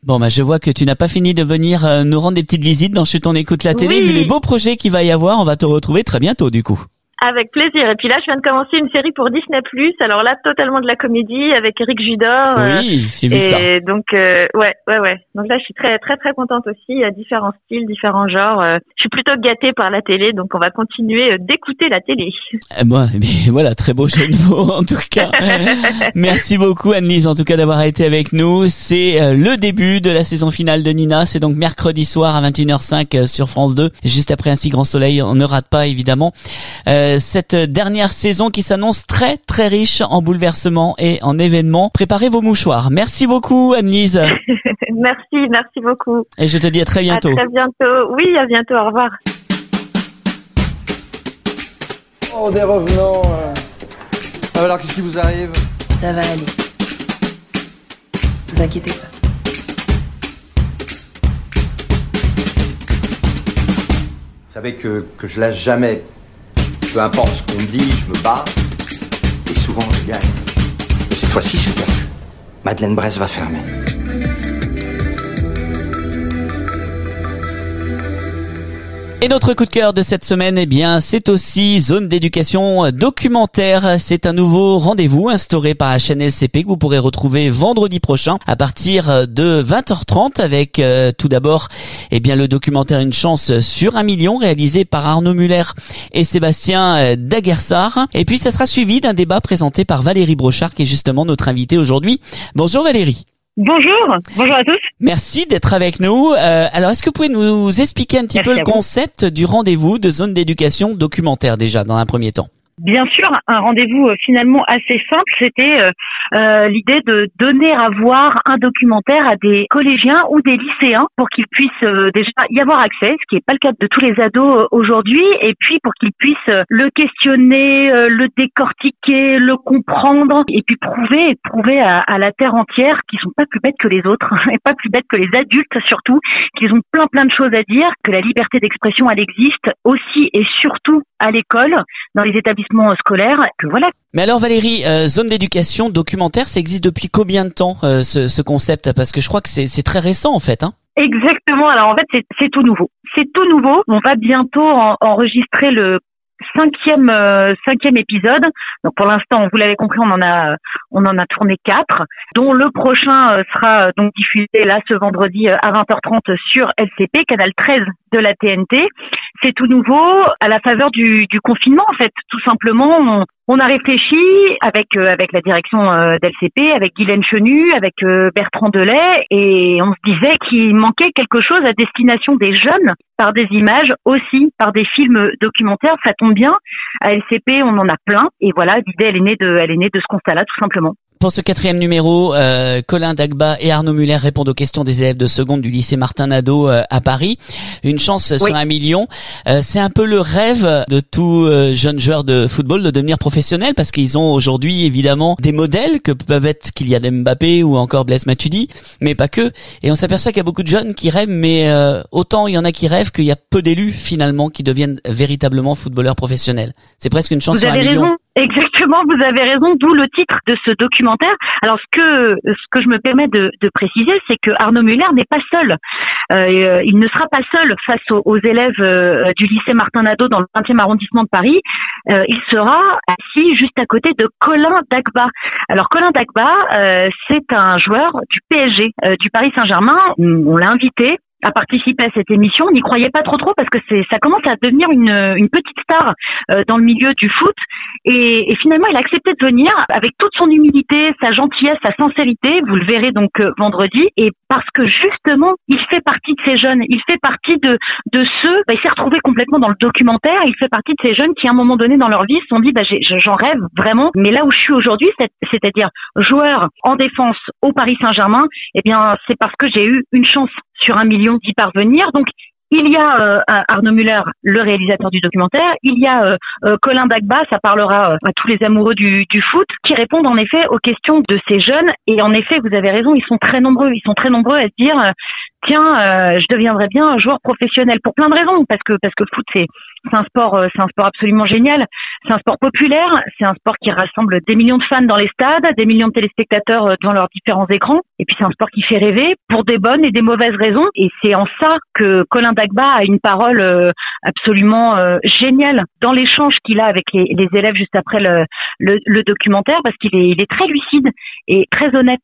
Bon, je vois que tu n'as pas fini de venir nous rendre des petites visites dans Chut, on écoute la télé. Oui. Vu les beaux projets qu'il va y avoir, on va te retrouver très bientôt du coup. Avec plaisir. Et puis là, je viens de commencer une série pour Disney+. Alors là, totalement de la comédie avec Eric Judor. Oui, j'ai vu ça. Et donc, ouais. Donc là, je suis très, très, très contente aussi. Il y a différents styles, différents genres. Je suis plutôt gâtée par la télé, donc on va continuer d'écouter la télé. Bon, mais voilà, très beau jeu de mots en tout cas. Merci beaucoup Anne-Lise en tout cas d'avoir été avec nous. C'est le début de la saison finale de Nina. C'est donc mercredi soir à 21h05 sur France 2. Juste après Un si grand soleil, on ne rate pas évidemment cette dernière saison qui s'annonce très très riche en bouleversements et en événements. Préparez vos mouchoirs. Merci beaucoup Anne-Lise. Merci beaucoup. Et je te dis à très bientôt. À très bientôt. Oui, à bientôt. Au revoir. Oh, des revenants. Alors, qu'est-ce qui vous arrive? Ça va aller. Vous inquiétez pas. Vous savez que je lâche jamais. Peu importe ce qu'on me dit, je me bats. Et souvent, je gagne. Mais cette fois-ci, j'ai perdu. Madeleine Bresse va fermer. Et notre coup de cœur de cette semaine, c'est aussi Zone d'éducation documentaire. C'est un nouveau rendez-vous instauré par la chaîne LCP que vous pourrez retrouver vendredi prochain à partir de 20h30 avec tout d'abord, le documentaire Une chance sur 1 million réalisé par Arnaud Muller et Sébastien Daguerssard. Et puis ça sera suivi d'un débat présenté par Valérie Brochard qui est justement notre invitée aujourd'hui. Bonjour Valérie. Bonjour à tous. Merci d'être avec nous. Alors, est-ce que vous pouvez nous expliquer un petit peu le concept du rendez-vous de Zone d'éducation documentaire déjà, dans un premier temps? Bien sûr, un rendez-vous finalement assez simple, c'était l'idée de donner à voir un documentaire à des collégiens ou des lycéens pour qu'ils puissent déjà y avoir accès, ce qui n'est pas le cas de tous les ados aujourd'hui, et puis pour qu'ils puissent le questionner, le décortiquer, le comprendre, et puis prouver à la terre entière qu'ils sont pas plus bêtes que les autres, et pas plus bêtes que les adultes surtout, qu'ils ont plein de choses à dire, que la liberté d'expression elle existe aussi et surtout à l'école, dans les établissements scolaires, que voilà. Mais alors Valérie, Zone d'éducation documentaire, ça existe depuis combien de temps ce concept? Parce que je crois que c'est très récent en fait. Exactement, alors en fait c'est tout nouveau. C'est tout nouveau, on va bientôt enregistrer le cinquième épisode. Donc pour l'instant, vous l'avez compris, on en a tourné 4, dont le prochain sera donc diffusé là ce vendredi à 20h30 sur LCP, canal 13 de la TNT. C'est tout nouveau à la faveur du confinement en fait, tout simplement. On a réfléchi avec la direction d'LCP, avec Guylaine Chenu, avec Bertrand Delay, et on se disait qu'il manquait quelque chose à destination des jeunes par des images, aussi par des films documentaires. Ça tombe bien. À LCP, on en a plein, et voilà, l'idée elle est née de ce constat-là, tout simplement. Pour ce 4e numéro, Colin Dagba et Arnaud Muller répondent aux questions des élèves de seconde du lycée Martin Nadeau à Paris. Une chance sur 1 million. C'est un peu le rêve de tout jeune joueur de football de devenir professionnel, parce qu'ils ont aujourd'hui évidemment des modèles que peuvent être Kylian Mbappé ou encore Blaise Matuidi, mais pas que. Et on s'aperçoit qu'il y a beaucoup de jeunes qui rêvent, mais autant il y en a qui rêvent qu'il y a peu d'élus finalement qui deviennent véritablement footballeurs professionnels. C'est presque une chance sur 1 million. Raison. Exactement, vous avez raison, d'où le titre de ce documentaire. Alors ce que je me permets de préciser, c'est que Arnaud Muller n'est pas seul. Il ne sera pas seul face aux élèves du lycée Martin Nadeau dans le 20e arrondissement de Paris. Il sera assis juste à côté de Colin Dagba. Alors Colin Dagba, c'est un joueur du PSG, du Paris Saint-Germain. On l'a invité à participer à cette émission. On n'y croyait pas trop parce que ça commence à devenir une petite star dans le milieu du foot, et finalement il a accepté de venir avec toute son humilité, sa gentillesse, sa sincérité. Vous le verrez donc vendredi, et parce que justement il fait partie de ces jeunes, il fait partie de ceux, il s'est retrouvé complètement dans le documentaire. Il fait partie de ces jeunes qui à un moment donné dans leur vie se sont dit j'en rêve vraiment, mais là où je suis aujourd'hui, c'est-à-dire joueur en défense au Paris Saint-Germain, c'est parce que j'ai eu une chance sur 1 million d'y parvenir. Donc il y a Arnaud Muller, le réalisateur du documentaire, il y a Colin Dagba, ça parlera à tous les amoureux du foot, qui répondent en effet aux questions de ces jeunes. Et en effet, vous avez raison, ils sont très nombreux à se dire je deviendrais bien un joueur professionnel, pour plein de raisons, parce que le foot C'est un sport absolument génial. C'est un sport populaire. C'est un sport qui rassemble des millions de fans dans les stades, des millions de téléspectateurs devant leurs différents écrans. Et puis c'est un sport qui fait rêver pour des bonnes et des mauvaises raisons. Et c'est en ça que Colin Dagba a une parole absolument géniale dans l'échange qu'il a avec les élèves juste après le documentaire, parce qu'il est très lucide et très honnête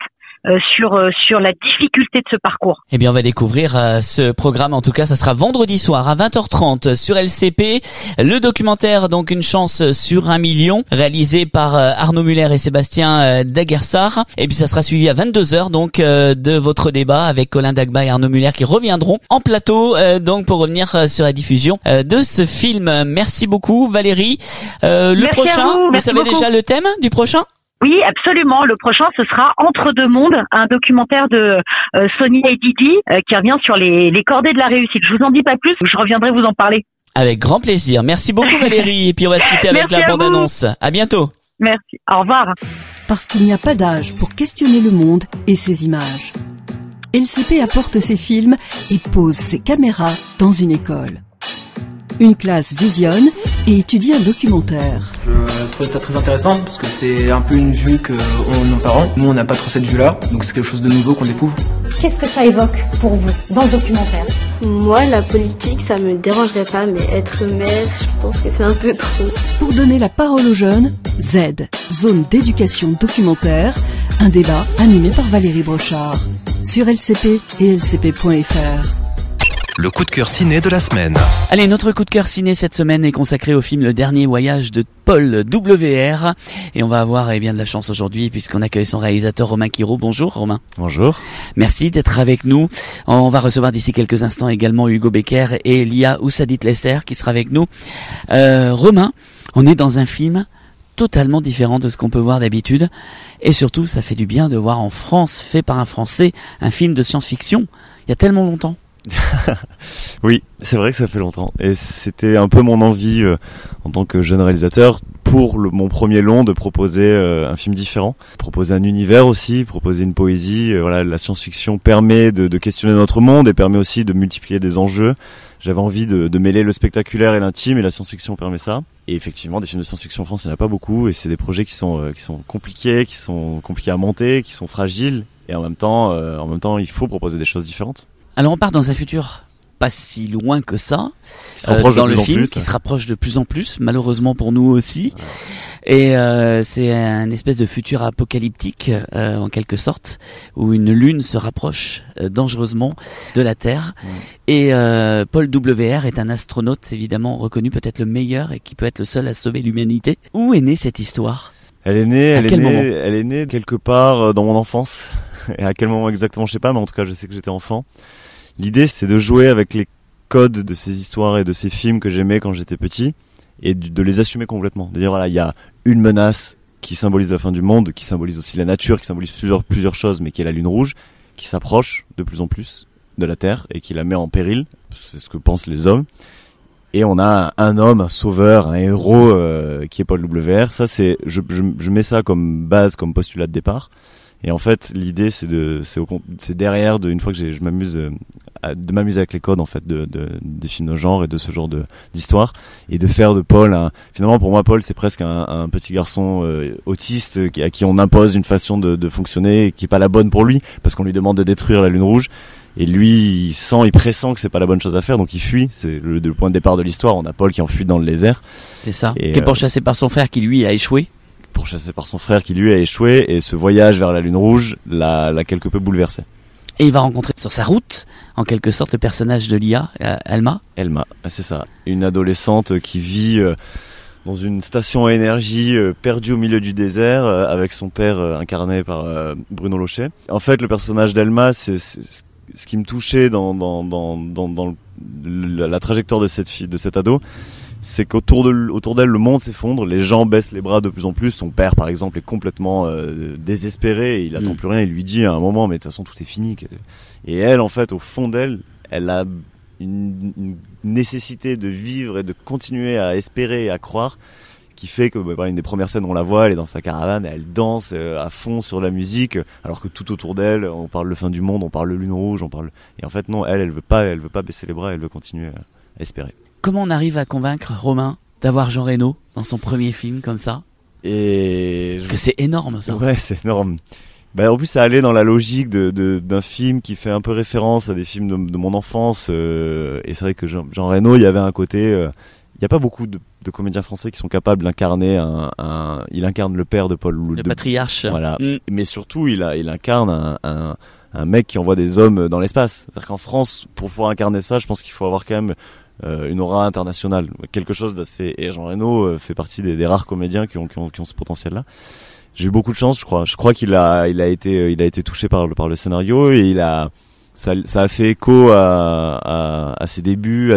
sur la difficulté de ce parcours. Eh bien, on va découvrir ce programme. En tout cas, ça sera vendredi soir à 20h30 sur LCP. Le documentaire, donc, Une chance sur 1 million, réalisé par Arnaud Muller et Sébastien Daguerssard. Et puis, ça sera suivi à 22h, donc, de votre débat avec Colin Dagba et Arnaud Muller qui reviendront en plateau, donc, pour revenir sur la diffusion de ce film. Merci beaucoup, Valérie. Le prochain, vous savez déjà le thème du prochain? Oui, absolument. Le prochain, ce sera Entre deux mondes, un documentaire de Sonia et Didi qui revient sur les cordées de la réussite. Je vous en dis pas plus, je reviendrai vous en parler. Avec grand plaisir. Merci beaucoup Valérie. Et puis on va se quitter avec la bande-annonce. À bientôt. Merci. Au revoir. Parce qu'il n'y a pas d'âge pour questionner le monde et ses images. LCP apporte ses films et pose ses caméras dans une école. Une classe visionne et étudie un documentaire. Je trouvais ça très intéressant parce que c'est un peu une vue qu'ont nos parents. Nous, on n'a pas trop cette vue-là, donc c'est quelque chose de nouveau qu'on découvre. Qu'est-ce que ça évoque pour vous dans le documentaire? Moi, la politique, ça me dérangerait pas, mais être maire, je pense que c'est un peu trop. Pour donner la parole aux jeunes, Z, Zone d'éducation documentaire, un débat animé par Valérie Brochard sur LCP et lcp.fr. Le coup de cœur ciné de la semaine. Allez, notre coup de cœur ciné cette semaine est consacré au film Le Dernier Voyage de Paul W.R. Et on va avoir de la chance aujourd'hui puisqu'on accueille son réalisateur Romain Quiraud. Bonjour Romain. Bonjour. Merci d'être avec nous. On va recevoir d'ici quelques instants également Hugo Becker et Lia Oussadit-Lesser qui sera avec nous. Romain, on est dans un film totalement différent de ce qu'on peut voir d'habitude. Et surtout, ça fait du bien de voir en France, fait par un Français, un film de science-fiction. Il y a tellement longtemps. Oui, c'est vrai que ça fait longtemps et c'était un peu mon envie en tant que jeune réalisateur pour mon premier long de proposer un film différent, proposer un univers aussi, proposer une poésie. Voilà, la science-fiction permet de questionner notre monde et permet aussi de multiplier des enjeux. J'avais envie de mêler le spectaculaire et l'intime et la science-fiction permet ça. Et effectivement, des films de science-fiction en France, il n'y en a pas beaucoup et c'est des projets qui sont compliqués, qui sont compliqués à monter, qui sont fragiles et en même temps, il faut proposer des choses différentes. Alors on part dans un futur pas si loin que ça, dans le film, qui se rapproche de plus en plus, malheureusement pour nous aussi. Et c'est un espèce de futur apocalyptique, en quelque sorte, où une lune se rapproche dangereusement de la Terre. Et Paul W.R. est un astronaute, évidemment reconnu, peut-être le meilleur, et qui peut être le seul à sauver l'humanité. Où est née cette histoire ? Elle est née quelque part dans mon enfance. Et à quel moment exactement, je sais pas, mais en tout cas, je sais que j'étais enfant. L'idée, c'est de jouer avec les codes de ces histoires et de ces films que j'aimais quand j'étais petit et de les assumer complètement. De dire, voilà, il y a une menace qui symbolise la fin du monde, qui symbolise aussi la nature, qui symbolise plusieurs choses, mais qui est la lune rouge, qui s'approche de plus en plus de la Terre et qui la met en péril. C'est ce que pensent les hommes. Et on a un homme, un sauveur, un héros qui est Paul W.R. Ça, je mets ça comme base, comme postulat de départ. Et en fait, l'idée, c'est derrière, une fois que je m'amuse, de m'amuser avec les codes, en fait, des films de genre et de ce genre d'histoire, et de faire de Paul finalement, pour moi, Paul, c'est presque un petit garçon autiste à qui on impose une façon de fonctionner qui est pas la bonne pour lui, parce qu'on lui demande de détruire la lune rouge. Et lui, il pressent que c'est pas la bonne chose à faire, donc il fuit. C'est le point de départ de l'histoire. On a Paul qui enfuit dans le désert. C'est ça. Qui est pourchassé par son frère qui, lui, a échoué. Pourchassé par son frère qui lui a échoué, et ce voyage vers la lune rouge l'a quelque peu bouleversé. Et il va rencontrer sur sa route, en quelque sorte, le personnage de Lia, Elma. Elma, c'est ça. Une adolescente qui vit dans une station à énergie perdue au milieu du désert avec son père incarné par Bruno Lochet. En fait, le personnage d'Elma, c'est ce qui me touchait dans la trajectoire de cette ado. C'est qu'autour d'elle, le monde s'effondre, les gens baissent les bras de plus en plus. Son père, par exemple, est complètement désespéré, et il attend plus rien. Il lui dit à un moment, mais de toute façon, tout est fini. Et elle, en fait, au fond d'elle, elle a une nécessité de vivre et de continuer à espérer et à croire, qui fait que une des premières scènes, on la voit, elle est dans sa caravane, elle danse à fond sur la musique, alors que tout autour d'elle, on parle de fin du monde, on parle de lune rouge, et en fait, non, elle veut pas baisser les bras, elle veut continuer à espérer. Comment on arrive à convaincre Romain d'avoir Jean Reno dans son premier film comme ça? Parce que c'est énorme ça. Ouais, c'est énorme. En plus, ça allait dans la logique d'un film qui fait un peu référence à des films de mon enfance. Et c'est vrai que Jean Reno, il y avait un côté... il n'y a pas beaucoup de comédiens français qui sont capables d'incarner il incarne le père de Paul. Le patriarche. Voilà. Mais surtout, il incarne un mec qui envoie des hommes dans l'espace. C'est-à-dire qu'en France, pour pouvoir incarner ça, je pense qu'il faut avoir quand même une aura internationale. Quelque chose d'assez... Et Jean Reno fait partie des rares comédiens qui ont ce potentiel-là. J'ai eu beaucoup de chance, je crois. Je crois qu'il a été touché par le scénario et ça a fait écho à ses débuts,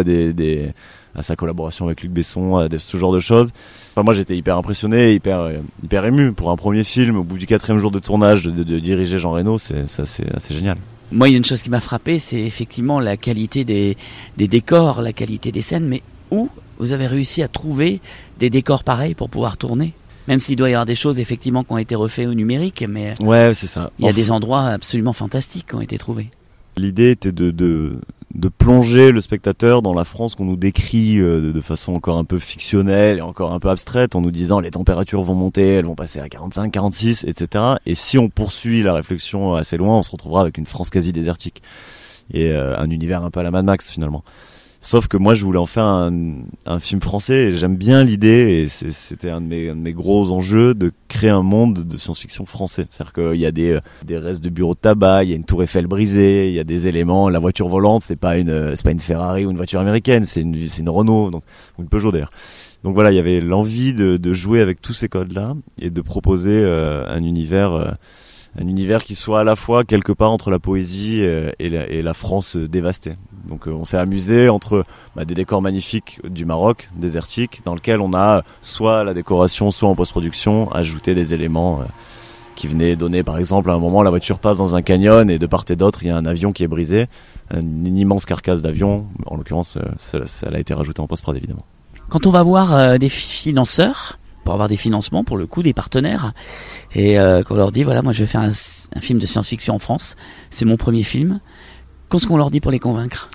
à sa collaboration avec Luc Besson, à ce genre de choses. Enfin, moi, j'étais hyper impressionné, hyper ému pour un premier film. Au bout du 4e jour de tournage, de diriger Jean Reno, c'est assez génial. Moi, il y a une chose qui m'a frappé, c'est effectivement la qualité des décors, la qualité des scènes. Mais où vous avez réussi à trouver des décors pareils pour pouvoir tourner? Même s'il doit y avoir des choses effectivement qui ont été refaites au numérique, mais ouais, c'est ça. Il y a des endroits absolument fantastiques qui ont été trouvés. L'idée était de plonger le spectateur dans la France qu'on nous décrit de façon encore un peu fictionnelle et encore un peu abstraite, en nous disant les températures vont monter, elles vont passer à 45, 46, etc. Et si on poursuit la réflexion assez loin, on se retrouvera avec une France quasi désertique et un univers un peu à la Mad Max finalement. Sauf que moi, je voulais en faire un film français et j'aime bien l'idée et c'était un de mes gros enjeux de créer un monde de science-fiction français. C'est-à-dire qu'il y a des restes de bureaux de tabac, il y a une tour Eiffel brisée, il y a des éléments, la voiture volante, c'est pas une Ferrari ou une voiture américaine, c'est une Renault, ou une Peugeot d'ailleurs. Donc voilà, il y avait l'envie de jouer avec tous ces codes-là et de proposer un univers qui soit à la fois quelque part entre la poésie et la France dévastée. Donc on s'est amusé entre des décors magnifiques du Maroc, désertiques, dans lequel on a soit la décoration, soit en post-production, ajouté des éléments qui venaient donner, par exemple, à un moment, la voiture passe dans un canyon et de part et d'autre, il y a un avion qui est brisé, une immense carcasse d'avion. En l'occurrence, ça a été rajouté en post-prod, évidemment. Quand on va voir des financeurs, pour avoir des financements, pour le coup, des partenaires, et qu'on leur dit, voilà, moi je vais faire un film de science-fiction en France, c'est mon premier film, qu'est-ce qu'on leur dit pour les convaincre?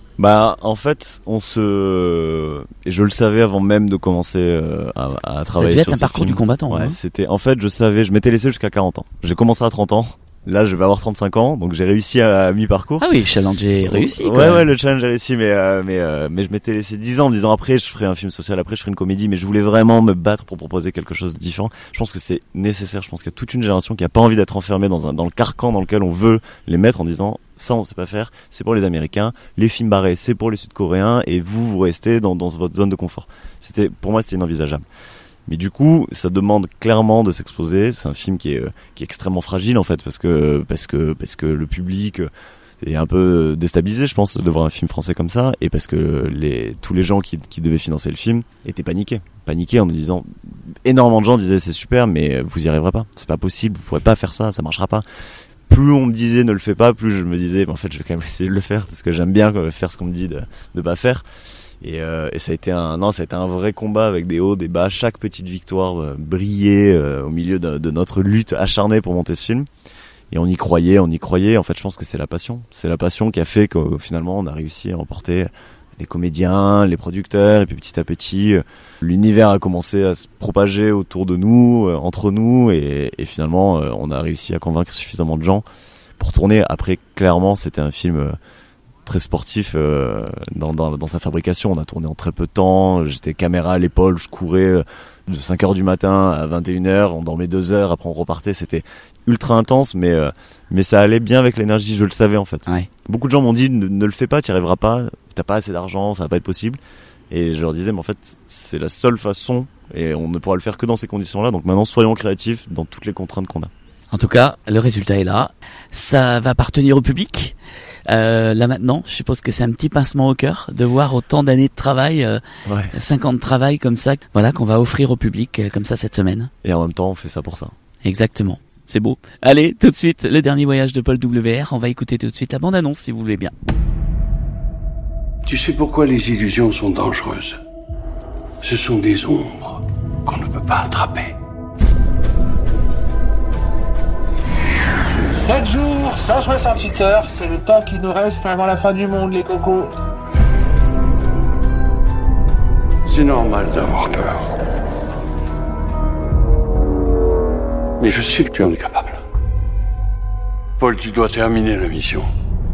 En fait, et je le savais avant même de commencer à travailler sur ce film. Ça devait être un parcours du combattant. Ouais, je m'étais laissé jusqu'à 40 ans. J'ai commencé à 30 ans. Là, je vais avoir 35 ans, donc j'ai réussi à mi-parcours. Ah oui, le challenge est réussi. Ouais, le challenge est réussi, mais je m'étais laissé 10 ans en me disant après je ferai un film social, après je ferai une comédie, mais je voulais vraiment me battre pour proposer quelque chose de différent. Je pense que c'est nécessaire. Je pense qu'il y a toute une génération qui a pas envie d'être enfermée dans le carcan dans lequel on veut les mettre en disant ça on sait pas faire, c'est pour les Américains, les films barrés c'est pour les Sud-Coréens et vous restez dans votre zone de confort. Pour moi c'est inenvisageable. Mais du coup, ça demande clairement de s'exposer. C'est un film qui est extrêmement fragile en fait, parce que le public est un peu déstabilisé, je pense, de voir un film français comme ça, et parce que tous les gens qui devaient financer le film étaient paniqués en nous disant, énormément de gens disaient c'est super, mais vous y arriverez pas, c'est pas possible, vous pourrez pas faire ça marchera pas. Plus on me disait ne le fais pas, plus je me disais en fait je vais quand même essayer de le faire parce que j'aime bien faire ce qu'on me dit de pas faire. Et ça a été un vrai combat avec des hauts, des bas. Chaque petite victoire brillait au milieu de notre lutte acharnée pour monter ce film. Et on y croyait. En fait, je pense que c'est la passion. C'est la passion qui a fait que finalement on a réussi à emporter les comédiens, les producteurs, et puis petit à petit, l'univers a commencé à se propager autour de nous, entre nous, et finalement, on a réussi à convaincre suffisamment de gens pour tourner. Après, clairement, c'était un film très sportif dans sa fabrication. On a tourné en très peu de temps, j'étais caméra à l'épaule, je courais de 5h du matin à 21h, on dormait 2 heures, après on repartait, c'était ultra intense, mais ça allait bien avec l'énergie, je le savais en fait. Ouais. Beaucoup de gens m'ont dit ne le fais pas, t'y arriveras pas, t'as pas assez d'argent, ça va pas être possible, et je leur disais mais en fait c'est la seule façon, et on ne pourra le faire que dans ces conditions là, donc maintenant soyons créatifs dans toutes les contraintes qu'on a. En tout cas, le résultat est là. Ça va appartenir au public. Là maintenant, je suppose que c'est un petit pincement au cœur de voir autant d'années de travail, 5 ans de travail comme ça, voilà, qu'on va offrir au public comme ça cette semaine. Et en même temps, on fait ça pour ça. Exactement. C'est beau. Allez, tout de suite, le dernier voyage de Paul WR. On va écouter tout de suite la bande-annonce si vous voulez bien. Tu sais pourquoi les illusions sont dangereuses? Ce sont des ombres qu'on ne peut pas attraper. 7 jours, 168 heures, c'est le temps qui nous reste avant la fin du monde, les cocos. C'est normal d'avoir peur. Mais je sais que tu en es capable. Paul, tu dois terminer la mission.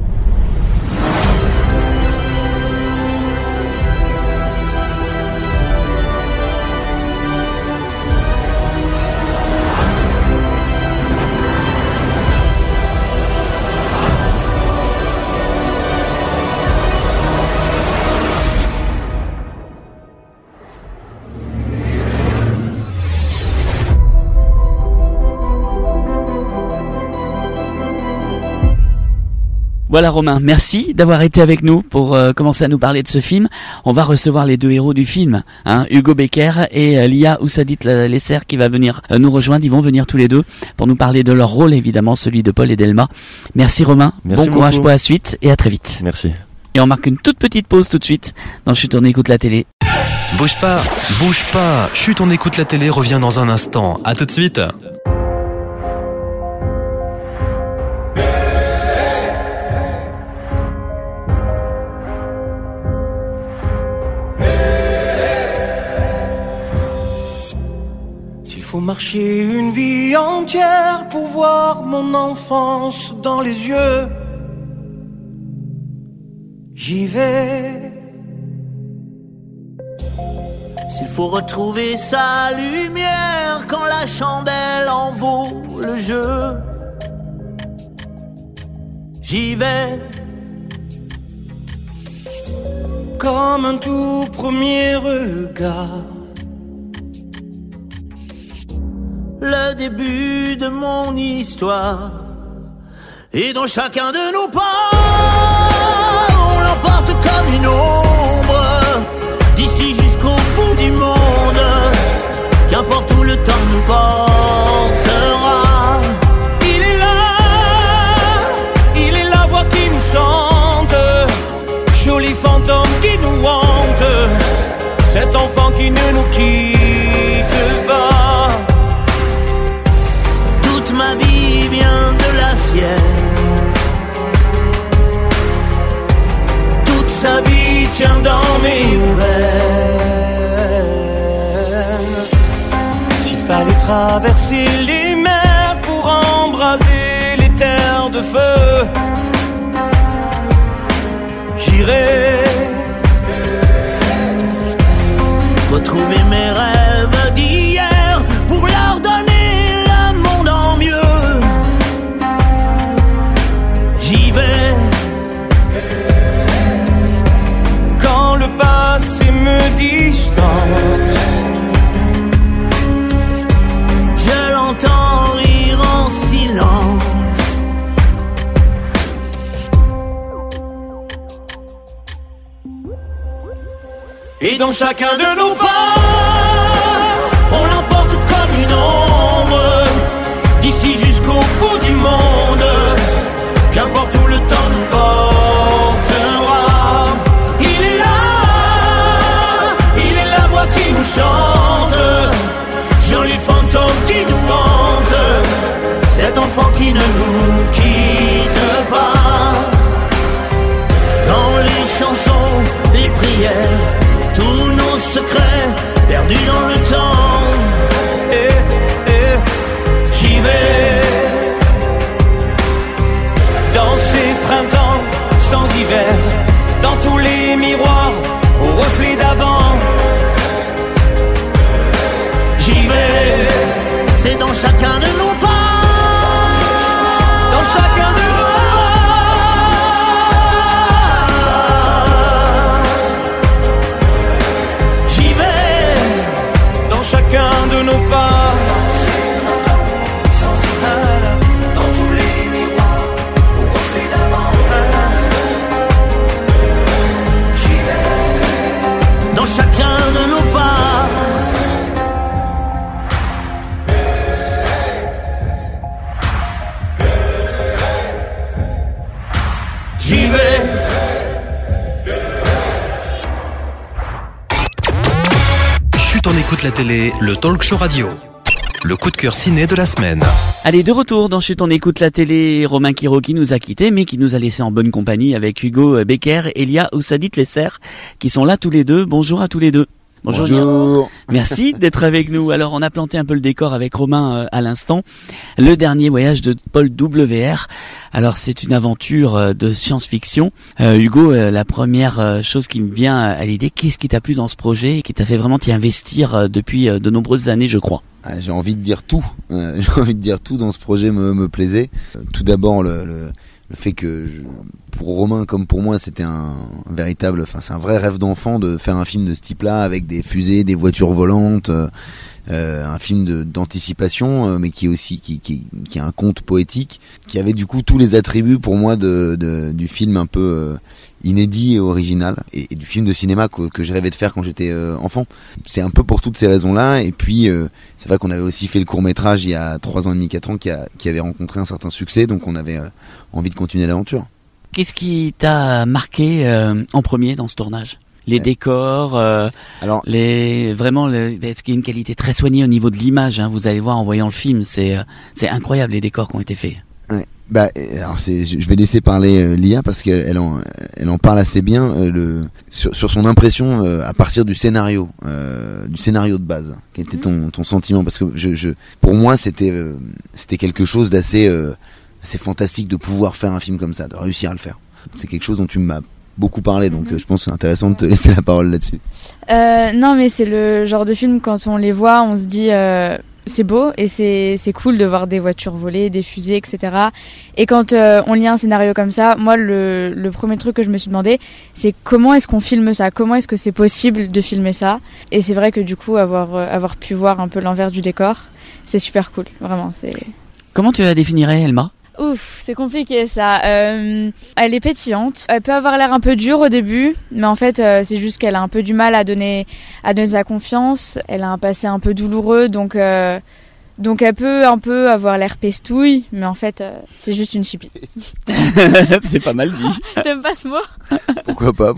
Voilà Romain, merci d'avoir été avec nous pour commencer à nous parler de ce film. On va recevoir les deux héros du film, Hugo Becker et Lia Oussadit Lesser qui va venir nous rejoindre. Ils vont venir tous les deux pour nous parler de leur rôle, évidemment, celui de Paul et d'Elma. Merci Romain, merci bon courage beaucoup pour la suite et à très vite. Merci. Et on marque une toute petite pause tout de suite dans Chut on écoute la télé. Bouge pas, bouge pas. Chut on écoute la télé revient dans un instant. À tout de suite. S'il faut marcher une vie entière pour voir mon enfance dans les yeux, j'y vais. S'il faut retrouver sa lumière quand la chandelle en vaut le jeu, j'y vais. Comme un tout premier regard, le début de mon histoire, et dans chacun de nos pas, on l'emporte comme une ombre, d'ici jusqu'au bout du monde, qu'importe où le temps nous portera. Il est la voix qui nous chante, joli fantôme qui nous hante, cet enfant qui ne nous quitte pas. Ma vie vient de la sienne, toute sa vie tient dans mes veines. S'il fallait traverser les mers pour embraser les terres de feu, j'irai retrouver mes rêves d'hier pour leur donner quand le passé me distance, je l'entends rire en silence. Et dans chacun de nos pas, on l'emporte comme une ombre, d'ici jusqu'au bout du monde, qu'importe où le temps nous portera. Il est la voix qui nous chante, joli fantôme qui nous hante, cet enfant qui ne nous quitte pas. Dans les chansons, les prières, tous nos secrets perdus dans le temps, j'y vais. Dans ces printemps sans hiver, dans tous les miroirs au reflet d'avant, j'y vais. C'est dans chacun de nos pas, dans chacun de nos pas, j'y vais. Dans chacun de nos pas. Dans chacun de nos pas, j'y vais. Chut, on écoute la télé, le talk show radio. Le coup de cœur ciné de la semaine. Allez, de retour dans Chut, on écoute la télé. Romain Quiro qui nous a quittés, mais qui nous a laissé en bonne compagnie avec Hugo Becker et Lia Oussadit Lesser, qui sont là tous les deux. Bonjour à tous les deux. Bonjour. Bonjour. Merci d'être avec nous. Alors, on a planté un peu le décor avec Romain à l'instant. Le dernier voyage de Paul W.R. Alors, c'est une aventure de science-fiction. Hugo, la première chose qui me vient à l'idée, qu'est-ce qui t'a plu dans ce projet et qui t'a fait vraiment t'y investir depuis de nombreuses années, je crois? J'ai envie de dire tout. J'ai envie de dire tout dans ce projet me plaisait. Tout d'abord, le fait que pour Romain comme pour moi, c'était c'est un vrai rêve d'enfant de faire un film de ce type-là avec des fusées, des voitures volantes, un film d'anticipation, mais qui est aussi qui a un conte poétique, qui avait du coup tous les attributs pour moi du film un peu inédit et original, et du film de cinéma que j'ai rêvé de faire quand j'étais enfant. C'est un peu pour toutes ces raisons-là, et puis c'est vrai qu'on avait aussi fait le court-métrage il y a 3 ans et demi, 4 ans, qui avait rencontré un certain succès, donc on avait envie de continuer l'aventure. Qu'est-ce qui t'a marqué en premier dans ce tournage? Les décors, est-ce qu'il y a une qualité très soignée au niveau de l'image, hein, vous allez voir en voyant le film, c'est incroyable les décors qui ont été faits. Ouais. Alors je vais laisser parler Lia parce qu'elle en parle assez bien sur son impression à partir du scénario de base. Quel était ton sentiment? Parce que pour moi c'était quelque chose d'assez fantastique de pouvoir faire un film comme ça, de réussir à le faire. C'est quelque chose dont tu m'as beaucoup parlé, donc je pense que c'est intéressant de te laisser la parole là-dessus. Non, mais c'est le genre de film, quand on les voit, on se dit c'est beau et c'est cool de voir des voitures voler, des fusées, etc. Et quand on lit un scénario comme ça, moi le premier truc que je me suis demandé, c'est comment est-ce qu'on filme ça, comment est-ce que c'est possible de filmer ça. Et c'est vrai que du coup avoir pu voir un peu l'envers du décor, c'est super cool, vraiment. Comment tu la définirais, Elma? Ouf, c'est compliqué ça. Elle est pétillante. Elle peut avoir l'air un peu dure au début, mais en fait, c'est juste qu'elle a un peu du mal à donner sa confiance. Elle a un passé un peu douloureux, donc elle peut un peu avoir l'air pestouille, mais en fait, c'est juste une chipie. C'est pas mal dit. T'aimes pas ce mot? Pourquoi pas.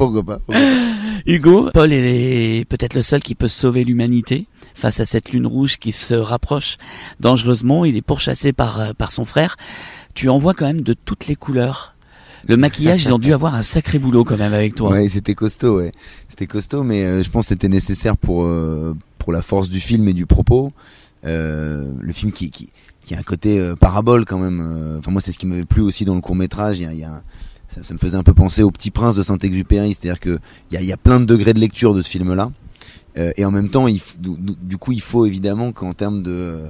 Hugo, Paul est peut-être le seul qui peut sauver l'humanité face à cette lune rouge qui se rapproche dangereusement. Il est pourchassé par son frère. Tu en vois quand même de toutes les couleurs. Le maquillage, ils ont dû avoir un sacré boulot quand même avec toi. Ouais, c'était costaud, mais je pense que c'était nécessaire pour la force du film et du propos. Le film qui a un côté parabole quand même. Enfin, moi, c'est ce qui m'avait plu aussi dans le court-métrage. Ça me faisait un peu penser au Petit Prince de Saint-Exupéry, c'est-à-dire que il y a plein de degrés de lecture de ce film-là. Et en même temps, du coup, il faut évidemment qu'en termes de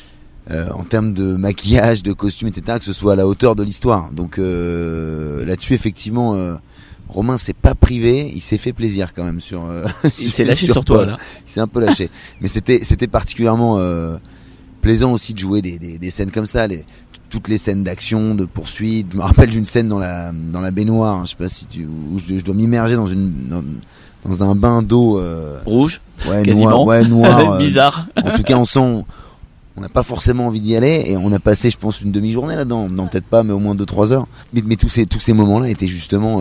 maquillage, de costume, etc., que ce soit à la hauteur de l'histoire. Donc là-dessus, effectivement, Romain s'est pas privé, il s'est fait plaisir quand même il s'est lâché sur toi là. Il s'est un peu lâché, mais c'était particulièrement plaisant aussi de jouer des scènes comme ça, toutes les scènes d'action, de poursuite. Je me rappelle d'une scène dans la baignoire, je sais pas où je dois m'immerger dans un bain d'eau rouge, noir, bizarre. En tout cas, on n'a pas forcément envie d'y aller, et on a passé, je pense, une demi-journée là-dedans. Non, peut-être pas, mais au moins 2-3 heures. Mais tous ces moments-là étaient justement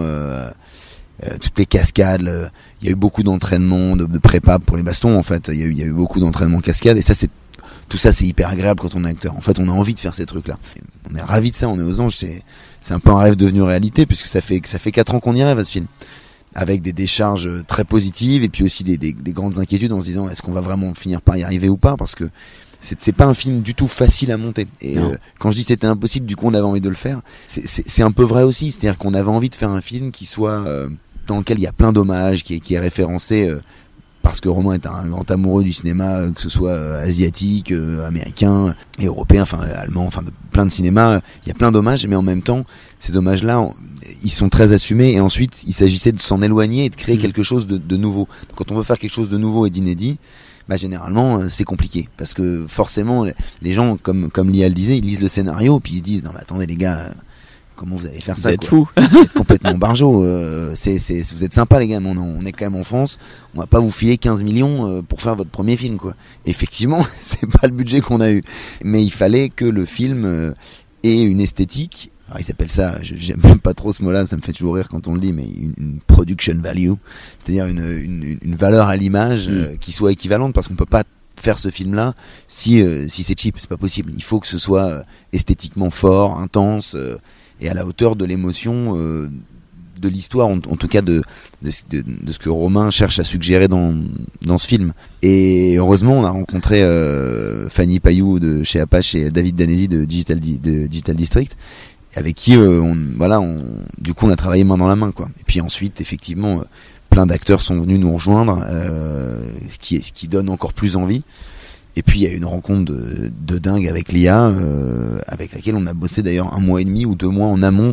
toutes les cascades. Il y a eu beaucoup d'entraînement, de prépa pour les bastons. En fait, il y a eu beaucoup d'entraînement cascade, et tout ça, c'est hyper agréable quand on est acteur. En fait, on a envie de faire ces trucs-là. On est ravis de ça. On est aux anges. C'est un peu un rêve devenu réalité, puisque ça fait 4 ans qu'on y rêve à ce film, avec des décharges très positives, et puis aussi des grandes inquiétudes en se disant est-ce qu'on va vraiment finir par y arriver ou pas, parce que c'est pas un film du tout facile à monter. Et quand je dis c'était impossible, du coup on avait envie de le faire. C'est un peu vrai aussi, c'est-à-dire qu'on avait envie de faire un film qui soit dans lequel il y a plein d'hommages, qui est référencé parce que Romain est un grand amoureux du cinéma, que ce soit asiatique, américain et européen, enfin allemand, enfin plein de cinémas. Il y a plein d'hommages, mais en même temps, ces hommages-là, ils sont très assumés. Et ensuite, il s'agissait de s'en éloigner et de créer quelque chose de nouveau. Quand on veut faire quelque chose de nouveau et d'inédit, généralement c'est compliqué, parce que forcément les gens, comme Lia le disait, ils lisent le scénario puis ils se disent non mais attendez les gars, comment vous allez faire ça, vous êtes fous. Vous êtes complètement barjot, vous êtes sympa les gars, mais on est quand même en France, on va pas vous filer 15 millions pour faire votre premier film quoi. Effectivement, c'est pas le budget qu'on a eu, mais il fallait que le film ait une esthétique. Alors, il s'appelle ça, j'aime même pas trop ce mot-là, ça me fait toujours rire quand on le dit, mais une production value, c'est-à-dire une valeur à l'image qui soit équivalente, parce qu'on peut pas faire ce film-là si c'est cheap, c'est pas possible. Il faut que ce soit esthétiquement fort, intense, et à la hauteur de l'émotion de l'histoire, en tout cas de ce que Romain cherche à suggérer dans ce film. Et heureusement, on a rencontré Fanny Payou de chez Apache et David Danesi de Digital District, avec qui du coup on a travaillé main dans la main, quoi. Et puis ensuite, effectivement, plein d'acteurs sont venus nous rejoindre, ce qui donne encore plus envie. Et puis il y a une rencontre de dingue avec Lia, avec laquelle on a bossé d'ailleurs 1 mois et demi ou 2 mois en amont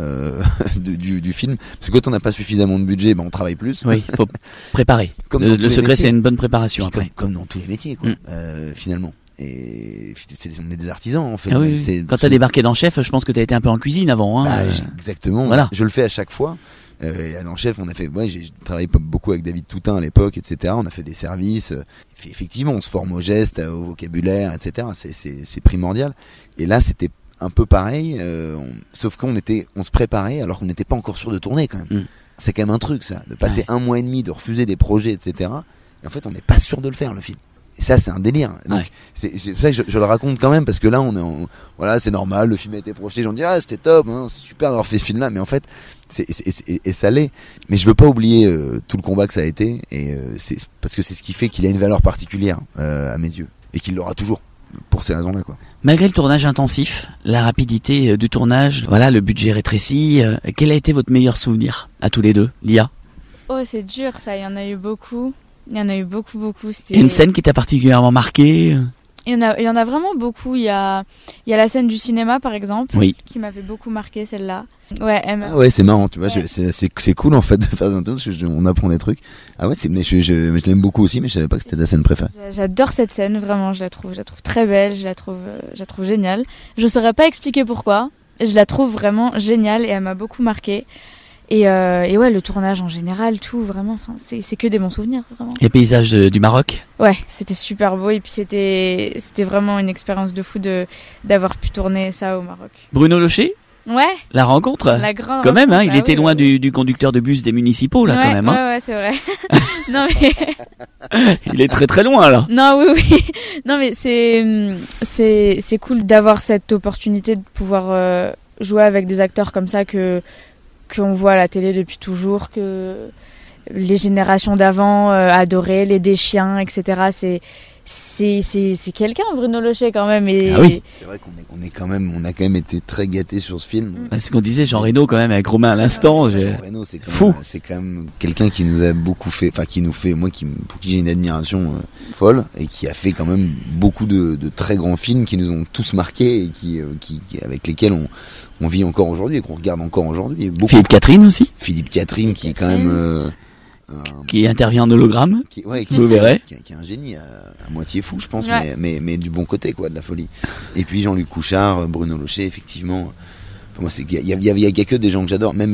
du film, parce que quand on n'a pas suffisamment de budget, on travaille plus. Oui, il faut préparer. Le secret, c'est une bonne préparation après. Comme dans tous les métiers, quoi, finalement. Et on est des artisans, en fait. Ah oui, quand t'as débarqué dans Chef, je pense que t'as été un peu en cuisine avant. Exactement. Voilà. Je le fais à chaque fois. Dans Chef, on a fait, j'ai travaillé beaucoup avec David Toutain à l'époque, etc. On a fait des services. Effectivement, on se forme au geste, au vocabulaire, etc. C'est primordial. Et là, c'était un peu pareil, sauf qu'on se préparait alors qu'on n'était pas encore sûr de tourner, quand même. C'est quand même un truc, ça, de passer 1 mois et demi, de refuser des projets, etc. Et en fait, on n'est pas sûr de le faire, le film. Et ça, c'est un délire. Donc, c'est pour ça que je le raconte quand même, parce que là, voilà, c'est normal, le film a été projeté, j'en dis, c'était top, hein, c'est super d'avoir fait ce film-là, mais en fait, et ça l'est. Mais je veux pas oublier tout le combat que ça a été, et c'est parce que c'est ce qui fait qu'il a une valeur particulière à mes yeux, et qu'il l'aura toujours, pour ces raisons-là, quoi. Malgré le tournage intensif, la rapidité du tournage, voilà, le budget rétréci, quel a été votre meilleur souvenir à tous les deux, Lia? Oh, c'est dur, ça, il y en a eu beaucoup. Il y en a eu beaucoup. Il y a une scène qui t'a particulièrement marqué? Il y en a vraiment beaucoup. Il y a la scène du cinéma, par exemple, qui m'a fait beaucoup marquer, celle-là. Ouais, ouais, c'est marrant, tu vois, c'est cool, en fait, de faire des interviews, parce qu'on apprend des trucs. Ah ouais, mais je l'aime beaucoup aussi, mais je savais pas que c'était ta scène préférée. J'adore cette scène, vraiment, je la trouve très belle, je la trouve géniale. Je saurais pas expliquer pourquoi, je la trouve vraiment géniale et elle m'a beaucoup marqué. Et ouais, le tournage en général, tout, vraiment, c'est que des bons souvenirs, vraiment. Les paysages du Maroc? Ouais, c'était super beau, et puis c'était vraiment une expérience de fou d'avoir pu tourner ça au Maroc. Bruno Locher? Ouais. La rencontre? La grande quand même, hein, il bah était loin du conducteur de bus des municipaux, là, ouais, quand même. Hein. Ouais, c'est vrai. Non, mais... Il est très très loin, là. Non, oui. Non, mais c'est cool d'avoir cette opportunité de pouvoir jouer avec des acteurs comme ça qu'on voit à la télé depuis toujours, que les générations d'avant adoraient, les Deschiens, etc. C'est quelqu'un, Bruno Locher, quand même. Et... Ah oui, c'est vrai on a quand même été très gâtés sur ce film. C'est ce qu'on disait, Jean Reno, quand même, avec Romain à l'instant. Jean Reno, c'est quand même quelqu'un qui nous a beaucoup fait, enfin qui nous fait, moi pour qui j'ai une admiration folle, et qui a fait quand même beaucoup de très grands films qui nous ont tous marqués et qui avec lesquels on vit encore aujourd'hui et qu'on regarde encore aujourd'hui. Philippe Catherine aussi. Philippe Catherine qui est quand même qui intervient en hologramme. Vous verrez. Qui est un génie à moitié fou, je pense, ouais. mais du bon côté, quoi, de la folie. Et puis Jean-Luc Couchard, Bruno Locher, effectivement. Moi, il y a que des gens que j'adore. Même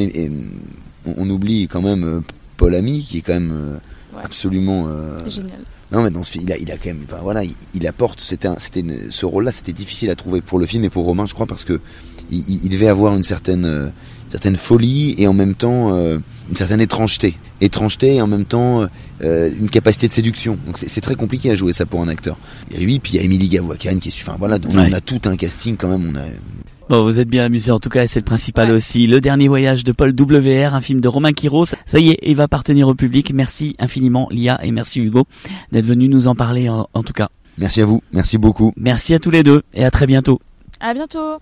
on oublie quand même Paul Ami, qui est quand même absolument génial. Non, mais dans ce film, il a quand même, enfin, voilà, il apporte. Ce rôle-là, c'était difficile à trouver pour le film et pour Romain, je crois, parce que il devait avoir une certaine folie et en même temps une certaine étrangeté et en même temps une capacité de séduction. Donc c'est très compliqué à jouer ça pour un acteur. Il y a lui, puis il y a Émilie Gavouakane qui est, enfin voilà, on a tout un casting quand même. Bon, vous êtes bien amusés en tout cas, c'est le principal aussi. Le dernier voyage de Paul WR, un film de Romain Quiro. Ça y est, il va appartenir au public. Merci infiniment Lia et merci Hugo d'être venus nous en parler en tout cas. Merci à vous, merci beaucoup. Merci à tous les deux et à très bientôt. À bientôt.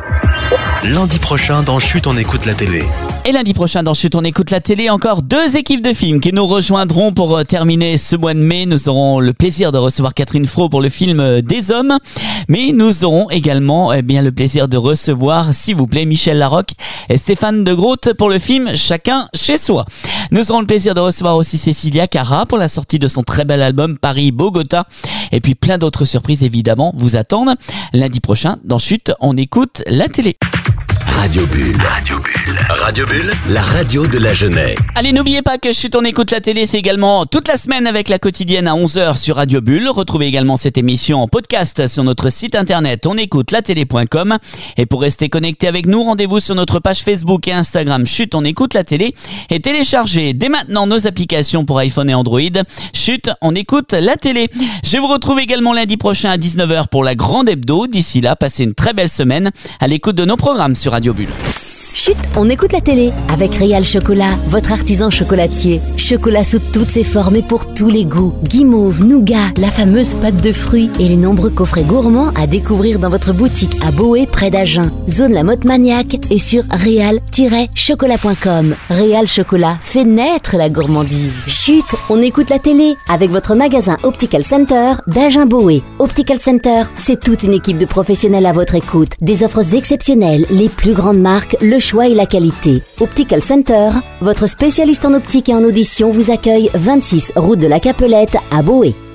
Lundi prochain dans Chut, on écoute la télé. Et lundi prochain dans Chut, on écoute la télé, encore 2 équipes de films qui nous rejoindront pour terminer ce mois de mai. Nous aurons le plaisir de recevoir Catherine Fro pour le film Des Hommes, mais nous aurons également le plaisir de recevoir, s'il vous plaît, Michel Larocque et Stéphane de Groot pour le film Chacun chez soi. Nous aurons le plaisir de recevoir aussi Cécilia Cara pour la sortie de son très bel album Paris-Bogota, et puis plein d'autres surprises évidemment vous attendent lundi prochain dans Chut, on écoute la télé. Radio Bulle. Radio Bulle, la radio de la jeunesse. Allez, n'oubliez pas que Chut, on écoute la télé, c'est également toute la semaine avec la quotidienne à 11h sur Radio Bulle. Retrouvez également cette émission en podcast sur notre site internet onécoutelatélé.com. Et pour rester connecté avec nous, rendez-vous sur notre page Facebook et Instagram Chut, on écoute la télé. Et téléchargez dès maintenant nos applications pour iPhone et Android. Chut, on écoute la télé. Je vous retrouve également lundi prochain à 19h pour la grande hebdo. D'ici là, passez une très belle semaine à l'écoute de nos programmes sur Radio Bulle. Chut, on écoute la télé avec Réal Chocolat, votre artisan chocolatier. Chocolat sous toutes ses formes et pour tous les goûts. Guimauve, nougat, la fameuse pâte de fruits et les nombreux coffrets gourmands à découvrir dans votre boutique à Boé près d'Agen. Zone La Motte Maniaque et sur réal-chocolat.com. Réal Chocolat fait naître la gourmandise. Chut, on écoute la télé avec votre magasin Optical Center d'Agen-Boé. Optical Center, c'est toute une équipe de professionnels à votre écoute. Des offres exceptionnelles, les plus grandes marques, le choix et la qualité. Optical Center, votre spécialiste en optique et en audition vous accueille 26 route de la Capelette à Boé.